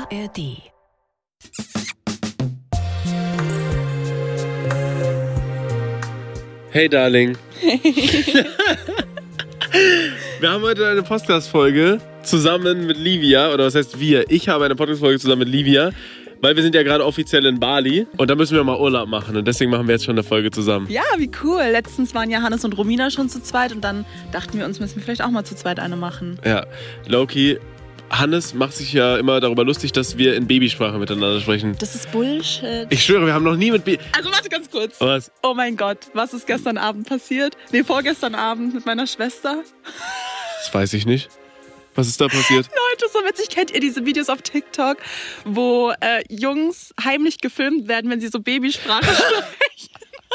ARD. Hey Darling. Wir haben heute eine Podcast-Folge zusammen mit Livia, oder was heißt wir? Ich habe eine Podcast-Folge zusammen mit Livia, weil wir sind ja gerade offiziell in Bali und da müssen wir mal Urlaub machen und deswegen machen wir jetzt schon eine Folge zusammen. Ja, wie cool. Letztens waren ja Hannes und Romina schon zu zweit und dann dachten wir uns, müssen wir vielleicht auch mal zu zweit eine machen. Ja, Loki, Hannes macht sich ja immer darüber lustig, dass wir in Babysprache miteinander sprechen. Das ist Bullshit. Ich schwöre, wir haben noch nie mit Also warte ganz kurz. Was? Oh mein Gott, was ist gestern Abend passiert? Nee, vorgestern Abend mit meiner Schwester. Das weiß ich nicht. Was ist da passiert? Leute, so witzig. Kennt ihr diese Videos auf TikTok, wo Jungs heimlich gefilmt werden, wenn sie so Babysprache sprechen?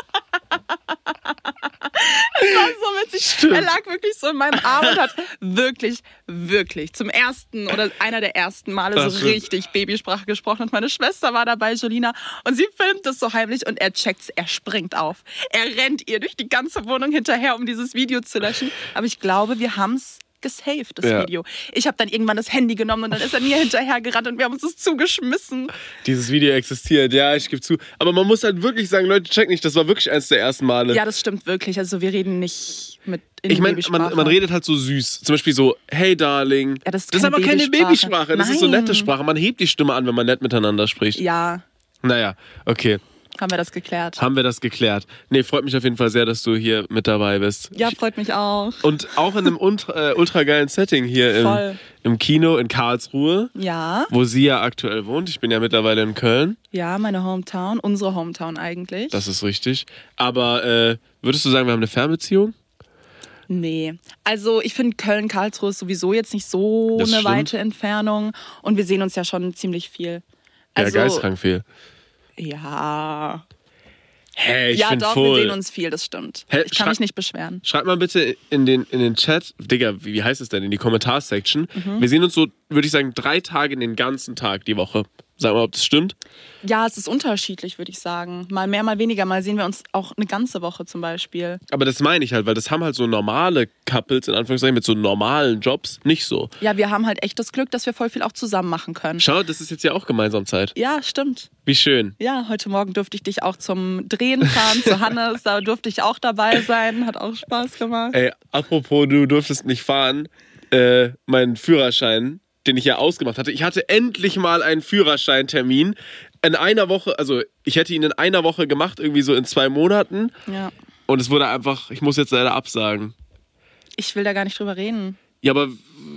Das war so witzig. Stimmt. Er lag wirklich so in meinem Arm und hat wirklich zum ersten oder einer der ersten Male so richtig Babysprache gesprochen. Und meine Schwester war dabei, Jolina, und sie filmt das so heimlich und er checkt's, er springt auf. Er rennt ihr durch die ganze Wohnung hinterher, um dieses Video zu löschen. Aber ich glaube, wir haben's gesaved, das Video. Ich habe dann irgendwann das Handy genommen und dann ist er mir hinterher gerannt und wir haben uns das zugeschmissen. Dieses Video existiert, ja, ich gebe zu. Aber man muss halt wirklich sagen, Leute, check nicht, das war wirklich eins der ersten Male. Ja, das stimmt wirklich. Also wir reden nicht mit in Ich meine, Babysprache. man redet halt so süß. Zum Beispiel so, hey Darling. Ja, das ist aber keine Babysprache. Das ist so Nein. nette Sprache. Man hebt die Stimme an, wenn man nett miteinander spricht. Ja, Naja, okay. haben wir das geklärt. Haben wir das geklärt. Nee, freut mich auf jeden Fall sehr, dass du hier mit dabei bist. Ja, freut mich auch. Und auch in einem ultra geilen Setting hier Voll. im Kino in Karlsruhe, Ja, wo sie ja aktuell wohnt. Ich bin ja mittlerweile in Köln. ja, meine Hometown, unsere Hometown eigentlich. Das ist richtig. Aber würdest du sagen, wir haben eine Fernbeziehung? Nee, also ich finde Köln-Karlsruhe ist sowieso jetzt nicht so Das eine stimmt. weite Entfernung und wir sehen uns ja schon ziemlich viel. Ja, Also, geistkrank viel. Ja, Hey, ich ja find doch, voll. wir sehen uns viel, das stimmt. Hä, Ich kann mich nicht beschweren. Schreibt mal bitte in den Chat, Digga, wie heißt es denn, in die Kommentarsection. Wir sehen uns so, würde ich sagen, 3 Tage in den ganzen Tag die Woche. Sag mal, ob das stimmt. Ja, es ist unterschiedlich, würde ich sagen. Mal mehr, mal weniger. Mal sehen wir uns auch eine ganze Woche zum Beispiel. Aber das meine ich halt, weil das haben halt so normale Couples, in Anführungszeichen, mit so normalen Jobs nicht so. Ja, wir haben halt echt das Glück, dass wir voll viel auch zusammen machen können. Schau, das ist jetzt ja auch gemeinsam Zeit. Ja, stimmt. Wie schön. Ja, heute Morgen durfte ich dich auch zum Drehen fahren, zu Hannes. Da durfte ich auch dabei sein. Hat auch Spaß gemacht. Ey, apropos, du durftest nicht fahren, meinen Führerschein, den ich ja ausgemacht hatte. Ich hatte endlich mal einen Führerscheintermin in einer Woche, also ich hätte ihn in einer Woche gemacht, irgendwie so in 2 Monaten. Ja. Und es wurde einfach, ich muss jetzt leider absagen. Ich will da gar nicht drüber reden. Ja, aber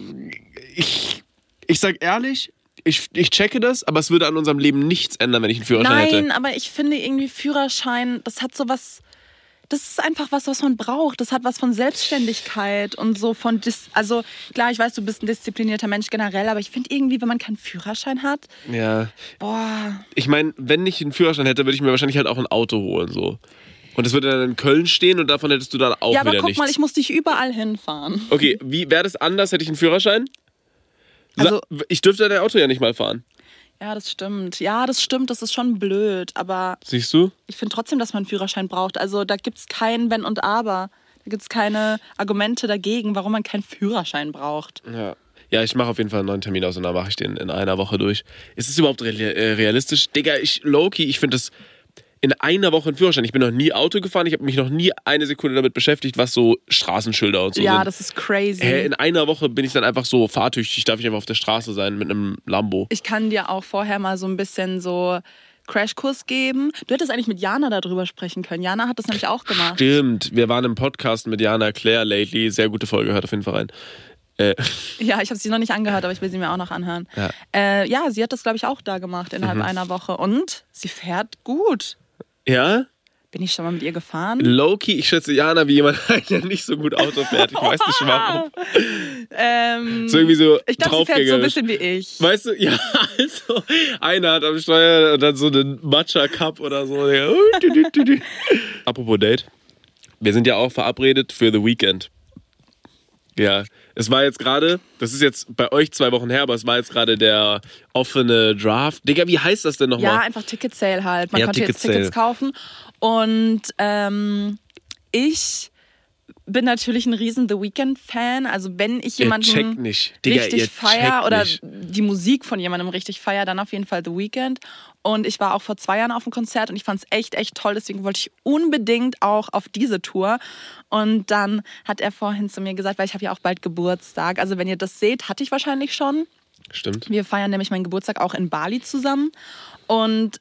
ich sag ehrlich, ich checke das, aber es würde an unserem Leben nichts ändern, wenn ich einen Führerschein hätte. Nein, aber ich finde irgendwie Führerschein, das hat so was. Das ist einfach was man braucht. Das hat was von Selbstständigkeit und so von. Also klar, ich weiß, du bist ein disziplinierter Mensch generell, aber ich finde irgendwie, wenn man keinen Führerschein hat, Ja. boah. Ich meine, wenn ich einen Führerschein hätte, würde ich mir wahrscheinlich halt auch ein Auto holen, so. Und es würde dann in Köln stehen und davon hättest du dann auch Ja, aber wieder guck nichts. mal, ich muss dich überall hinfahren. Okay, wie wäre das anders, hätte ich einen Führerschein? Also- Ich dürfte dein Auto ja nicht mal fahren. Ja, das stimmt. Ja, das stimmt. Das ist schon blöd. Aber Siehst du? ich finde trotzdem, dass man einen Führerschein braucht. Also da gibt es kein Wenn und Aber. Da gibt es keine Argumente dagegen, warum man keinen Führerschein braucht. Ja. Ja, ich mache auf jeden Fall einen neuen Termin aus und dann mache ich den in einer Woche durch. Ist es überhaupt realistisch? Digga, ich finde das in einer Woche einen Führerschein. Ich bin noch nie Auto gefahren. Ich habe mich noch nie eine Sekunde damit beschäftigt, was so Straßenschilder und so Ja, sind. das ist crazy. In einer Woche bin ich dann einfach so fahrtüchtig, darf ich einfach auf der Straße sein mit einem Lambo. Ich kann dir auch vorher mal so ein bisschen so Crashkurs geben. Du hättest eigentlich mit Jana darüber sprechen können. Jana hat das nämlich auch gemacht. Stimmt, wir waren im Podcast mit Jana Claire lately. Sehr gute Folge, hört auf jeden Fall rein. Ja, ich habe sie noch nicht angehört, aber ich will sie mir auch noch anhören. Ja, sie hat das, glaube ich, auch da gemacht innerhalb einer Woche. Und sie fährt gut. Ja? Bin ich schon mal mit ihr gefahren? Low-key, ich schätze Jana wie jemand, der nicht so gut Auto fährt. Ich weiß nicht warum. So irgendwie so Ich glaube, sie fährt so ein draufgängerisch. bisschen wie ich. Weißt du, ja, also einer hat am Steuer und dann so einen Matcha-Cup oder so. Der Apropos Date, wir sind ja auch verabredet für The Weekend. Ja, es war jetzt gerade, das ist jetzt bei euch 2 Wochen her, aber es war jetzt gerade der offene Draft. Digga, wie heißt das denn nochmal? Ja, einfach Ticket-Sale halt. Man Ja, konnte jetzt Ticket-Sale. Tickets kaufen. Und ich bin natürlich ein riesen The Weeknd-Fan. Also wenn ich jemanden checkt nicht. Digga, richtig feier oder nicht. die Musik von jemandem richtig feier, dann auf jeden Fall The Weeknd. Und ich war auch vor 2 Jahren auf dem Konzert und ich fand es echt, echt toll. Deswegen wollte ich unbedingt auch auf diese Tour. Und dann hat er vorhin zu mir gesagt, weil ich habe ja auch bald Geburtstag. Also wenn ihr das seht, hatte ich wahrscheinlich schon. Stimmt. Wir feiern nämlich meinen Geburtstag auch in Bali zusammen. Und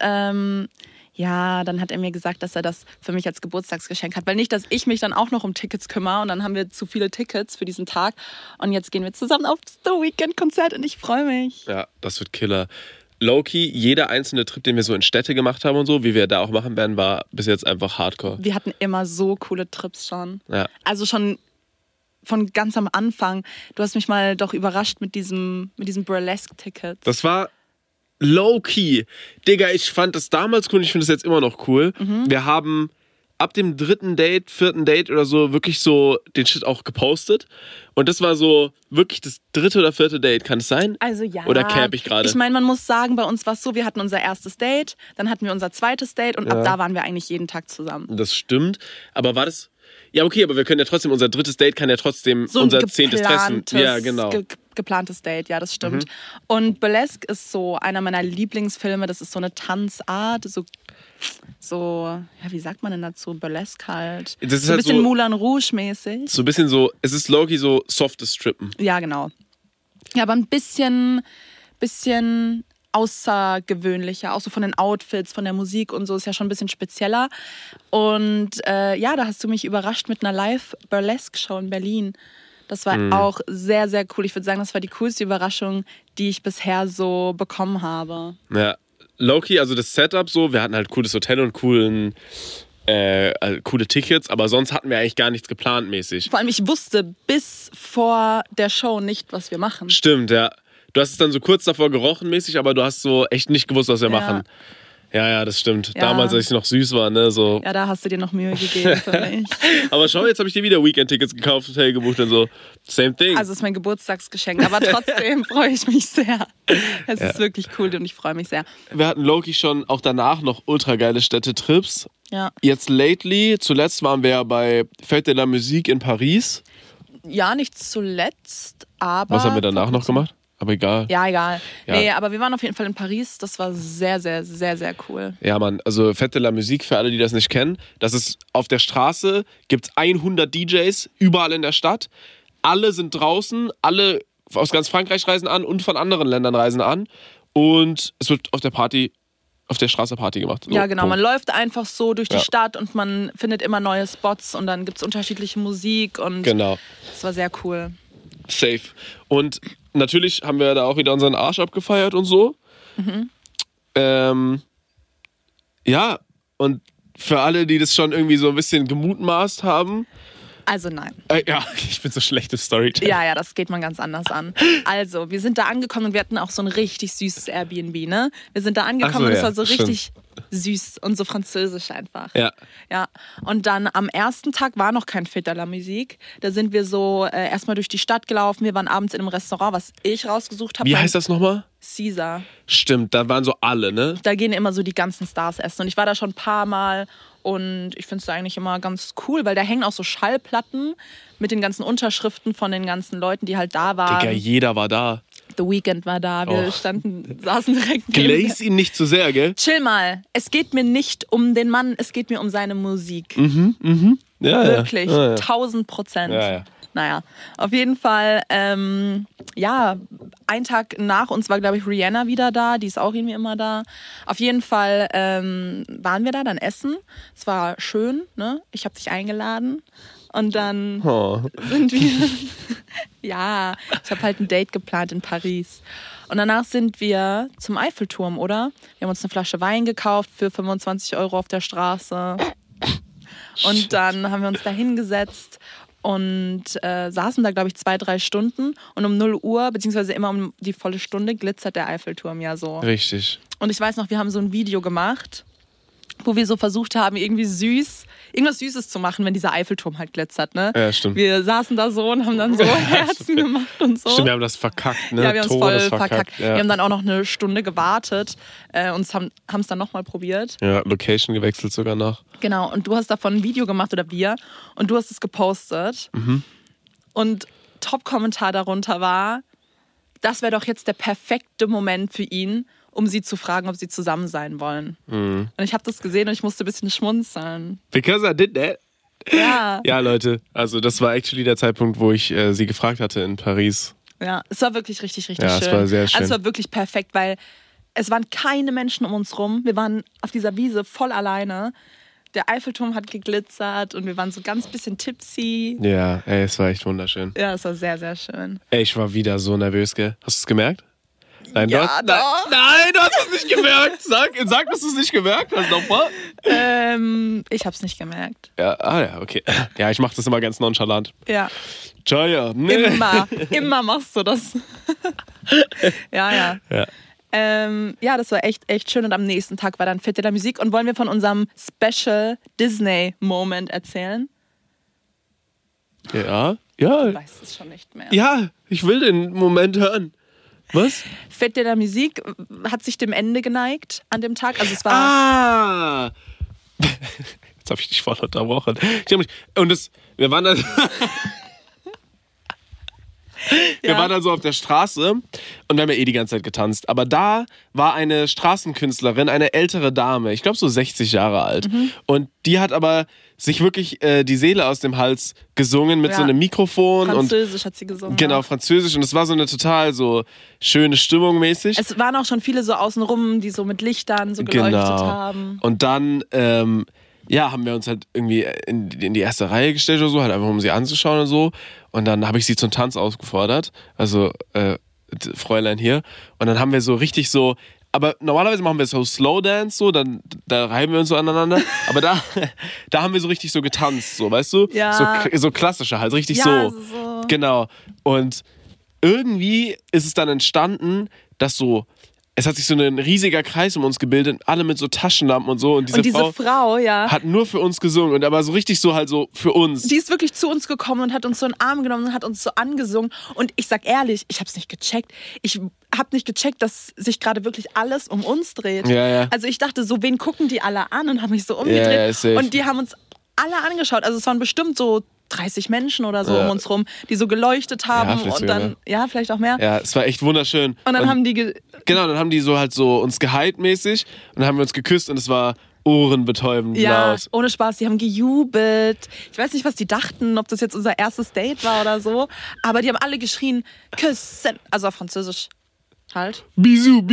ja, dann hat er mir gesagt, dass er das für mich als Geburtstagsgeschenk hat. Weil nicht, dass ich mich dann auch noch um Tickets kümmere und dann haben wir zu viele Tickets für diesen Tag. Und jetzt gehen wir zusammen aufs The Weeknd-Konzert und ich freue mich. Ja, das wird Killer. Low-key, jeder einzelne Trip, den wir so in Städte gemacht haben und so, wie wir da auch machen werden, war bis jetzt einfach Hardcore. Wir hatten immer so coole Trips schon. Ja. Also schon von ganz am Anfang. Du hast mich mal doch überrascht mit diesem Burlesque-Ticket. Das war low-key. Digga, ich fand das damals cool und ich finde das jetzt immer noch cool. Wir haben ab dem 3. Date, 4. Date oder so wirklich so den Shit auch gepostet. Und das war so wirklich das 3. oder 4. Date, kann es sein? Also ja. Oder cap ich gerade? Ich meine, man muss sagen, bei uns war es so, wir hatten unser erstes Date, dann hatten wir unser zweites Date und ab da waren wir eigentlich jeden Tag zusammen. Das stimmt. Aber war das... Ja, okay, aber wir können ja trotzdem, unser 3. Date kann ja trotzdem so unser 10. Treffen. Ja, genau. Geplantes Date, ja, das stimmt. Und Burlesque ist so einer meiner Lieblingsfilme. Das ist so eine Tanzart, so, ja, wie sagt man denn dazu? Burlesque halt. Das ist so ein halt bisschen so, Moulin Rouge-mäßig. So ein bisschen so, es ist low-key so softes Strippen. Ja, genau. Ja, aber ein bisschen außergewöhnlicher, auch so von den Outfits, von der Musik und so, ist ja schon ein bisschen spezieller. Und ja, da hast du mich überrascht mit einer Live-Burlesque-Show in Berlin. Das war auch sehr, sehr cool. Ich würde sagen, das war die coolste Überraschung, die ich bisher so bekommen habe. Ja, low-key, also das Setup so, wir hatten halt cooles Hotel und coole Tickets, aber sonst hatten wir eigentlich gar nichts geplant mäßig. Vor allem, ich wusste bis vor der Show nicht, was wir machen. Stimmt, ja. Du hast es dann so kurz davor gerochen mäßig, aber du hast so echt nicht gewusst, was wir machen. Ja, das stimmt. Ja. Damals, als ich noch süß war, ne, so. Ja, da hast du dir noch Mühe gegeben für mich. Aber schau, jetzt habe ich dir wieder Weekend-Tickets gekauft, Hotel gebucht und so. Same thing. Also es ist mein Geburtstagsgeschenk, aber trotzdem freue ich mich sehr. Es ist wirklich cool und ich freue mich sehr. Wir hatten Loki schon auch danach noch ultra geile Städtetrips. Ja. Jetzt zuletzt waren wir ja bei Fête de la Musique in Paris. Ja, nicht zuletzt, aber... Was haben wir danach noch gemacht? Aber egal. Ja, egal. Ja. Nee, aber wir waren auf jeden Fall in Paris. Das war sehr, sehr, sehr, sehr cool. Ja, Mann, also Fête de la Musique, für alle, die das nicht kennen, das ist auf der Straße, gibt es 100 DJs, überall in der Stadt. Alle sind draußen, alle aus ganz Frankreich reisen an und von anderen Ländern reisen an. Und es wird auf der Straße Party gemacht. So, Ja, genau. Punkt. Man läuft einfach so durch die Stadt und man findet immer neue Spots und dann gibt es unterschiedliche Musik und Genau. das war sehr cool. Safe. Und natürlich haben wir da auch wieder unseren Arsch abgefeiert und so. Ja, und für alle, die das schon irgendwie so ein bisschen gemutmaßt haben. Also nein. Ja, ich bin so schlecht im Storytelling. Ja, das geht man ganz anders an. Also, wir sind da angekommen und wir hatten auch so ein richtig süßes Airbnb, ne? Wir sind da angekommen und es war so richtig süß und so französisch einfach. Ja. Ja. Und dann am ersten Tag war noch kein Fête de la Musique. Da sind wir so erstmal durch die Stadt gelaufen. Wir waren abends in einem Restaurant, was ich rausgesucht habe. Wie heißt das nochmal? Caesar. Stimmt, da waren so alle, ne? Da gehen immer so die ganzen Stars essen. Und ich war da schon ein paar Mal und ich finde es da eigentlich immer ganz cool, weil da hängen auch so Schallplatten mit den ganzen Unterschriften von den ganzen Leuten, die halt da waren. Digga, jeder war da. The Weeknd war da, wir saßen direkt Glaze ihn nicht zu sehr, gell? Chill mal, es geht mir nicht um den Mann, es geht mir um seine Musik. Ja, Wirklich, Ja. 1000%. Ja. Naja, auf jeden Fall, ja, einen Tag nach uns war, glaube ich, Rihanna wieder da. Die ist auch irgendwie immer da. Auf jeden Fall waren wir da dann essen. Es war schön, ne? Ich habe dich eingeladen. Und dann sind wir... Ja, ich habe halt ein Date geplant in Paris. Und danach sind wir zum Eiffelturm, oder? Wir haben uns eine Flasche Wein gekauft für 25 € auf der Straße. Und dann haben wir uns da hingesetzt und saßen da, glaube ich, 2-3 Stunden. Und um 0 Uhr, beziehungsweise immer um die volle Stunde, glitzert der Eiffelturm ja so. Richtig. Und ich weiß noch, wir haben so ein Video gemacht. wo wir so versucht haben, irgendwas Süßes zu machen, wenn dieser Eiffelturm halt glitzert, ne? Ja, stimmt. Wir saßen da so und haben dann so Herzen gemacht und so. Stimmt, wir haben das verkackt, ne? Ja, wir haben es voll verkackt. Ja. Wir haben dann auch noch eine Stunde gewartet und haben es dann nochmal probiert. Ja, Location gewechselt sogar noch. Genau, und du hast davon ein Video gemacht, oder wir, und du hast es gepostet. Und Top-Kommentar darunter war, das wäre doch jetzt der perfekte Moment für ihn, um sie zu fragen, ob sie zusammen sein wollen. Und ich habe das gesehen und ich musste ein bisschen schmunzeln. Because I did that. Ja. Ja, Leute, also das war actually der Zeitpunkt, wo ich sie gefragt hatte in Paris. Ja, es war wirklich richtig, richtig Ja, schön. es war sehr schön. Also es war wirklich perfekt, weil es waren keine Menschen um uns rum. Wir waren auf dieser Wiese voll alleine. Der Eiffelturm hat geglitzert und wir waren so ganz bisschen tipsy. Ja, ey, es war echt wunderschön. Ja, es war sehr, sehr schön. Ey, ich war wieder so nervös, gell? Hast du es gemerkt? Nein, Ja, du doch. Nein, du hast es nicht gemerkt. Sag, dass du es nicht gemerkt hast, nochmal. Ich hab's nicht gemerkt. Ja, ja, okay. Ja, ich mach das immer ganz nonchalant. Ja, Jaya. immer machst du das. Ja. Ja. Ja, das war echt, echt schön. Und am nächsten Tag war dann Fête de la Musique. Und wollen wir von unserem Special Disney-Moment erzählen? Ja. Ich weiß es schon nicht mehr. Ja, ich will den Moment hören. Was? Fête de la Musique hat sich dem Ende geneigt an dem Tag. Also es war... Ah! Jetzt habe ich dich voll unterbrochen. Wir waren dann... Wir waren dann so auf der Straße und wir haben ja die ganze Zeit getanzt. Aber da war eine Straßenkünstlerin, eine ältere Dame, ich glaube so 60 Jahre alt. Und die hat aber sich wirklich die Seele aus dem Hals gesungen mit so einem Mikrofon. Französisch hat sie gesungen. Genau, Französisch. Und es war so eine total so schöne Stimmung mäßig. Es waren auch schon viele so außenrum, die so mit Lichtern so geleuchtet haben. Und dann... haben wir uns halt irgendwie in die erste Reihe gestellt oder so, halt einfach um sie anzuschauen und so. Und dann habe ich sie zum Tanz aufgefordert, also Fräulein hier. Und dann haben wir so richtig so, aber normalerweise machen wir so Slow Dance, so, dann da reiben wir uns so aneinander. Aber da haben wir so richtig so getanzt, so, weißt du? Ja. So klassischer halt, richtig Ja, so. so. Genau. Und irgendwie ist es dann entstanden, dass so, es hat sich so ein riesiger Kreis um uns gebildet, alle mit so Taschenlampen und so. Und diese Frau, ja, hat nur für uns gesungen und aber so richtig so halt so für uns. die ist wirklich zu uns gekommen und hat uns so in den Arm genommen und hat uns so angesungen. Und ich sag ehrlich, ich hab's nicht gecheckt. Ich hab nicht gecheckt, dass sich gerade wirklich alles um uns dreht. Ja. Also ich dachte so, wen gucken die alle an? Und habe mich so umgedreht. Ja, und die haben uns alle angeschaut. Also es waren bestimmt so 30 Menschen oder so um uns rum, die so geleuchtet haben und dann, vielleicht auch mehr. Ja, es war echt wunderschön. Und dann haben die... Genau, dann haben die so halt so uns gehypt mäßig und dann haben wir uns geküsst und es war ohrenbetäubend laut. Ohne Spaß, die haben gejubelt. Ich weiß nicht, was die dachten, ob das jetzt unser erstes Date war oder so, aber die haben alle geschrien, küssen, also auf Französisch halt. Bisou.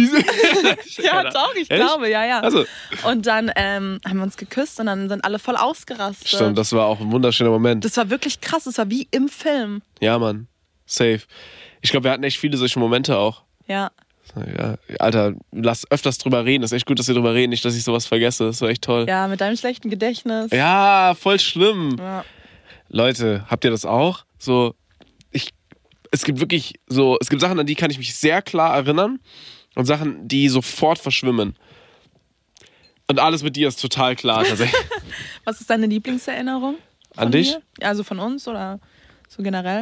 Ja, doch, ich glaube, ja. Also. Und dann haben wir uns geküsst und dann sind alle voll ausgerastet. Stimmt, das war auch ein wunderschöner Moment. Das war wirklich krass, das war wie im Film. Ja, Mann, safe. Ich glaube, wir hatten echt viele solche Momente auch. Ja. Ja, Alter, lass öfters drüber reden. Das ist echt gut, dass wir drüber reden, nicht, dass ich sowas vergesse. Das war echt toll. Ja, mit deinem schlechten Gedächtnis. Ja, voll schlimm. Ja. Leute, habt ihr das auch? So, es gibt wirklich so, es gibt Sachen, an die kann ich mich sehr klar erinnern und Sachen, die sofort verschwimmen. Und alles mit dir ist total klar tatsächlich. Was ist deine Lieblingserinnerung? An dich? Mir? Also von uns oder so generell?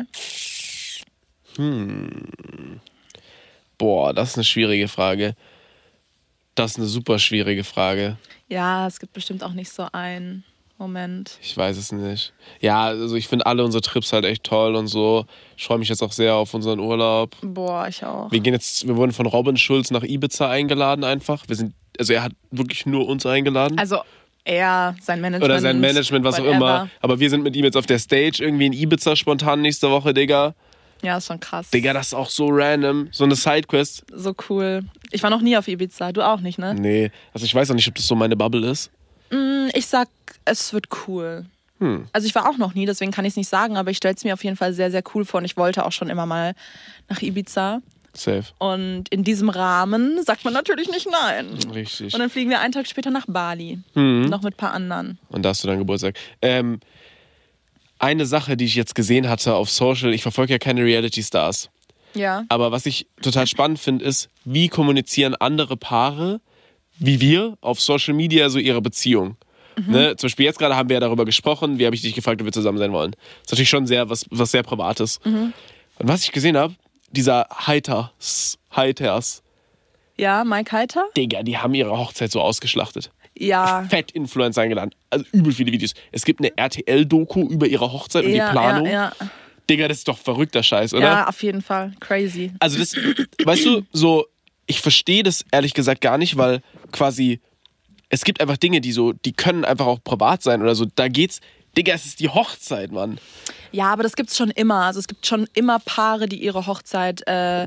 Boah, das ist eine schwierige Frage. Das ist eine super schwierige Frage. Ja, es gibt bestimmt auch nicht so einen Moment. Ich weiß es nicht. Ja, also ich finde alle unsere Trips halt echt toll und so. Ich freue mich jetzt auch sehr auf unseren Urlaub. Boah, ich auch. Wir wurden von Robin Schulz nach Ibiza eingeladen einfach. Er hat wirklich nur uns eingeladen. Also er, sein Management. Oder sein Management, was whatever. auch immer. Aber wir sind mit ihm jetzt auf der Stage irgendwie in Ibiza spontan nächste Woche, Digga. Ja, ist schon krass. Digga, das ist auch so random. So eine Sidequest. So cool. Ich war noch nie auf Ibiza. Du auch nicht, ne? Nee. Also ich weiß auch nicht, ob das so meine Bubble ist. Ich sag, es wird cool. Also ich war auch noch nie, deswegen kann ich es nicht sagen, aber ich stelle es mir auf jeden Fall sehr, sehr cool vor und ich wollte auch schon immer mal nach Ibiza. Safe. Und in diesem Rahmen sagt man natürlich nicht nein. Richtig. Und dann fliegen wir einen Tag später nach Bali. Noch mit ein paar anderen. Und da hast du dann Geburtstag. Eine Sache, die ich jetzt gesehen hatte auf Social, ich verfolge ja keine Reality-Stars. Ja. Aber was ich total spannend finde, ist, wie kommunizieren andere Paare, wie wir auf Social Media so ihre Beziehung. Ne? Zum Beispiel jetzt gerade haben wir ja darüber gesprochen, wie habe ich dich gefragt, ob wir zusammen sein wollen. Das ist natürlich schon was sehr Privates. Und was ich gesehen habe, dieser Heiters, Ja, Mike Heiter? Digga, die haben ihre Hochzeit so ausgeschlachtet. Ja. Fett Influencer eingeladen. Also übel viele Videos. Es gibt eine RTL-Doku über ihre Hochzeit und die Planung. Ja. Digga, das ist doch verrückter Scheiß, oder? Ja, auf jeden Fall. Crazy. Also das, weißt du, so, ich verstehe das ehrlich gesagt gar nicht, weil quasi, es gibt einfach Dinge, die können einfach auch privat sein oder so. Da geht's, Digga, es ist die Hochzeit, Mann. Ja, aber das gibt's schon immer. Also es gibt schon immer Paare, die ihre Hochzeit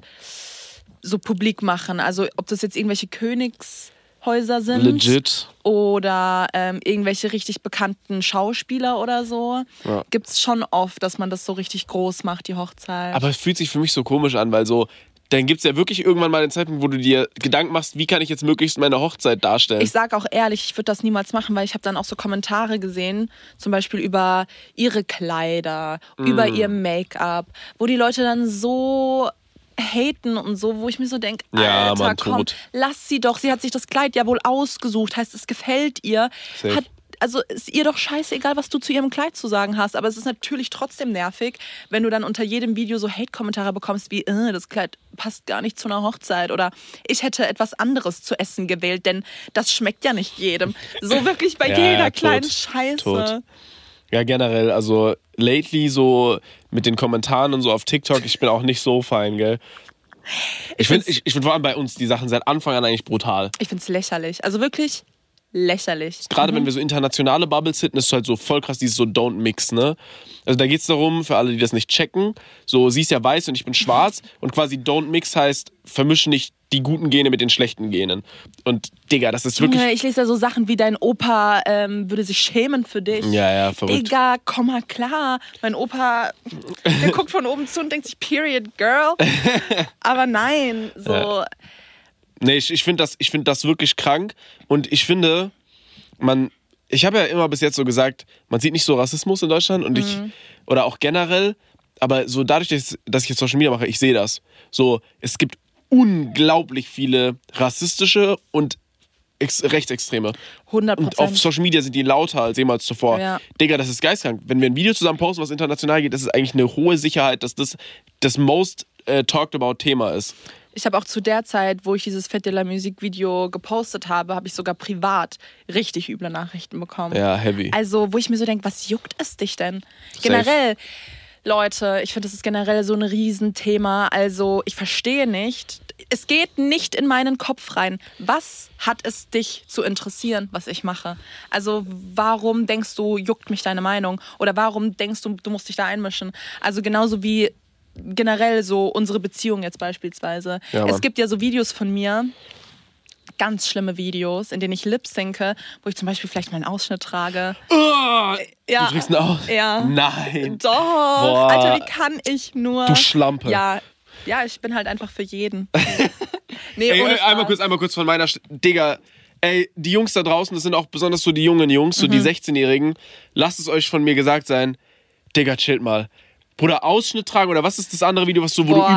so publik machen. Also ob das jetzt irgendwelche Königshäuser sind. Legit. Oder irgendwelche richtig bekannten Schauspieler oder so. Ja. Gibt's schon oft, dass man das so richtig groß macht, die Hochzeit. Aber es fühlt sich für mich so komisch an, weil so, dann gibt es ja wirklich irgendwann mal den Zeitpunkt, wo du dir Gedanken machst, wie kann ich jetzt möglichst meine Hochzeit darstellen. Ich sag auch ehrlich, ich würde das niemals machen, weil ich habe dann auch so Kommentare gesehen, zum Beispiel über ihre Kleider, über ihr Make-up, wo die Leute dann so haten und so, wo ich mir so denke, Ja, Alter, Mann, komm, tot. lass sie doch. Sie hat sich das Kleid ja wohl ausgesucht, heißt, es gefällt ihr. Safe. Also ist ihr doch scheißegal, was du zu ihrem Kleid zu sagen hast. Aber es ist natürlich trotzdem nervig, wenn du dann unter jedem Video so Hate-Kommentare bekommst wie, das Kleid passt gar nicht zu einer Hochzeit oder ich hätte etwas anderes zu essen gewählt, denn das schmeckt ja nicht jedem. So wirklich bei jeder kleinen Scheiße. Tot. Ja, generell, also lately so mit den Kommentaren und so auf TikTok, ich bin auch nicht so fein, gell? Ich find vor allem bei uns die Sachen seit Anfang an eigentlich brutal. Ich find's lächerlich. Also wirklich lächerlich. Gerade wenn wir so internationale Bubbles hitten, ist es halt so voll krass, dieses so Don't Mix, ne? Also da geht's darum, für alle, die das nicht checken, so sie ist ja weiß und ich bin schwarz und quasi Don't Mix heißt, vermische nicht die guten Gene mit den schlechten Genen. Und Digga, das ist wirklich... Ich lese ja so Sachen wie, dein Opa würde sich schämen für dich. Ja, verrückt. Digga, komm mal klar. Mein Opa, der guckt von oben zu und denkt sich, Period, Girl. Aber nein, so... Ja. Nee, ich finde das wirklich krank und ich finde, ich habe ja immer bis jetzt so gesagt, man sieht nicht so Rassismus in Deutschland und oder auch generell, aber so dadurch, dass ich jetzt Social Media mache, ich sehe das. So, es gibt unglaublich viele rassistische und Rechtsextreme. 100%. Und auf Social Media sind die lauter als jemals zuvor. Ja. Digga, das ist geistkrank. Wenn wir ein Video zusammen posten, was international geht, das ist eigentlich eine hohe Sicherheit, dass das most talked about Thema ist. Ich habe auch zu der Zeit, wo ich dieses Fête de la Musique Video gepostet habe ich sogar privat richtig üble Nachrichten bekommen. Ja, heavy. Also, wo ich mir so denke, was juckt es dich denn? Safe. Generell, Leute, ich finde, das ist generell so ein Riesenthema. Also, ich verstehe nicht. Es geht nicht in meinen Kopf rein. Was hat es dich zu interessieren, was ich mache? Also, warum denkst du, juckt mich deine Meinung? Oder warum denkst du, du musst dich da einmischen? Also, genauso wie generell so unsere Beziehung jetzt beispielsweise. Ja, es gibt ja so Videos von mir, ganz schlimme Videos, in denen ich lip-synke, wo ich zum Beispiel vielleicht mal einen Ausschnitt trage. Oh, Ja. Du trägst einen aus? Ja. Nein. Doch. Boah. Alter, wie kann ich nur? Du Schlampe. Ja, ich bin halt einfach für jeden. Nee, Ey, ohne einmal kurz von meiner Digga, ey, die Jungs da draußen, das sind auch besonders so die jungen Jungs, so die 16-Jährigen, lasst es euch von mir gesagt sein, Digga, chillt mal. Bruder, Ausschnitt tragen oder was ist das andere Video, was so, wo Boah,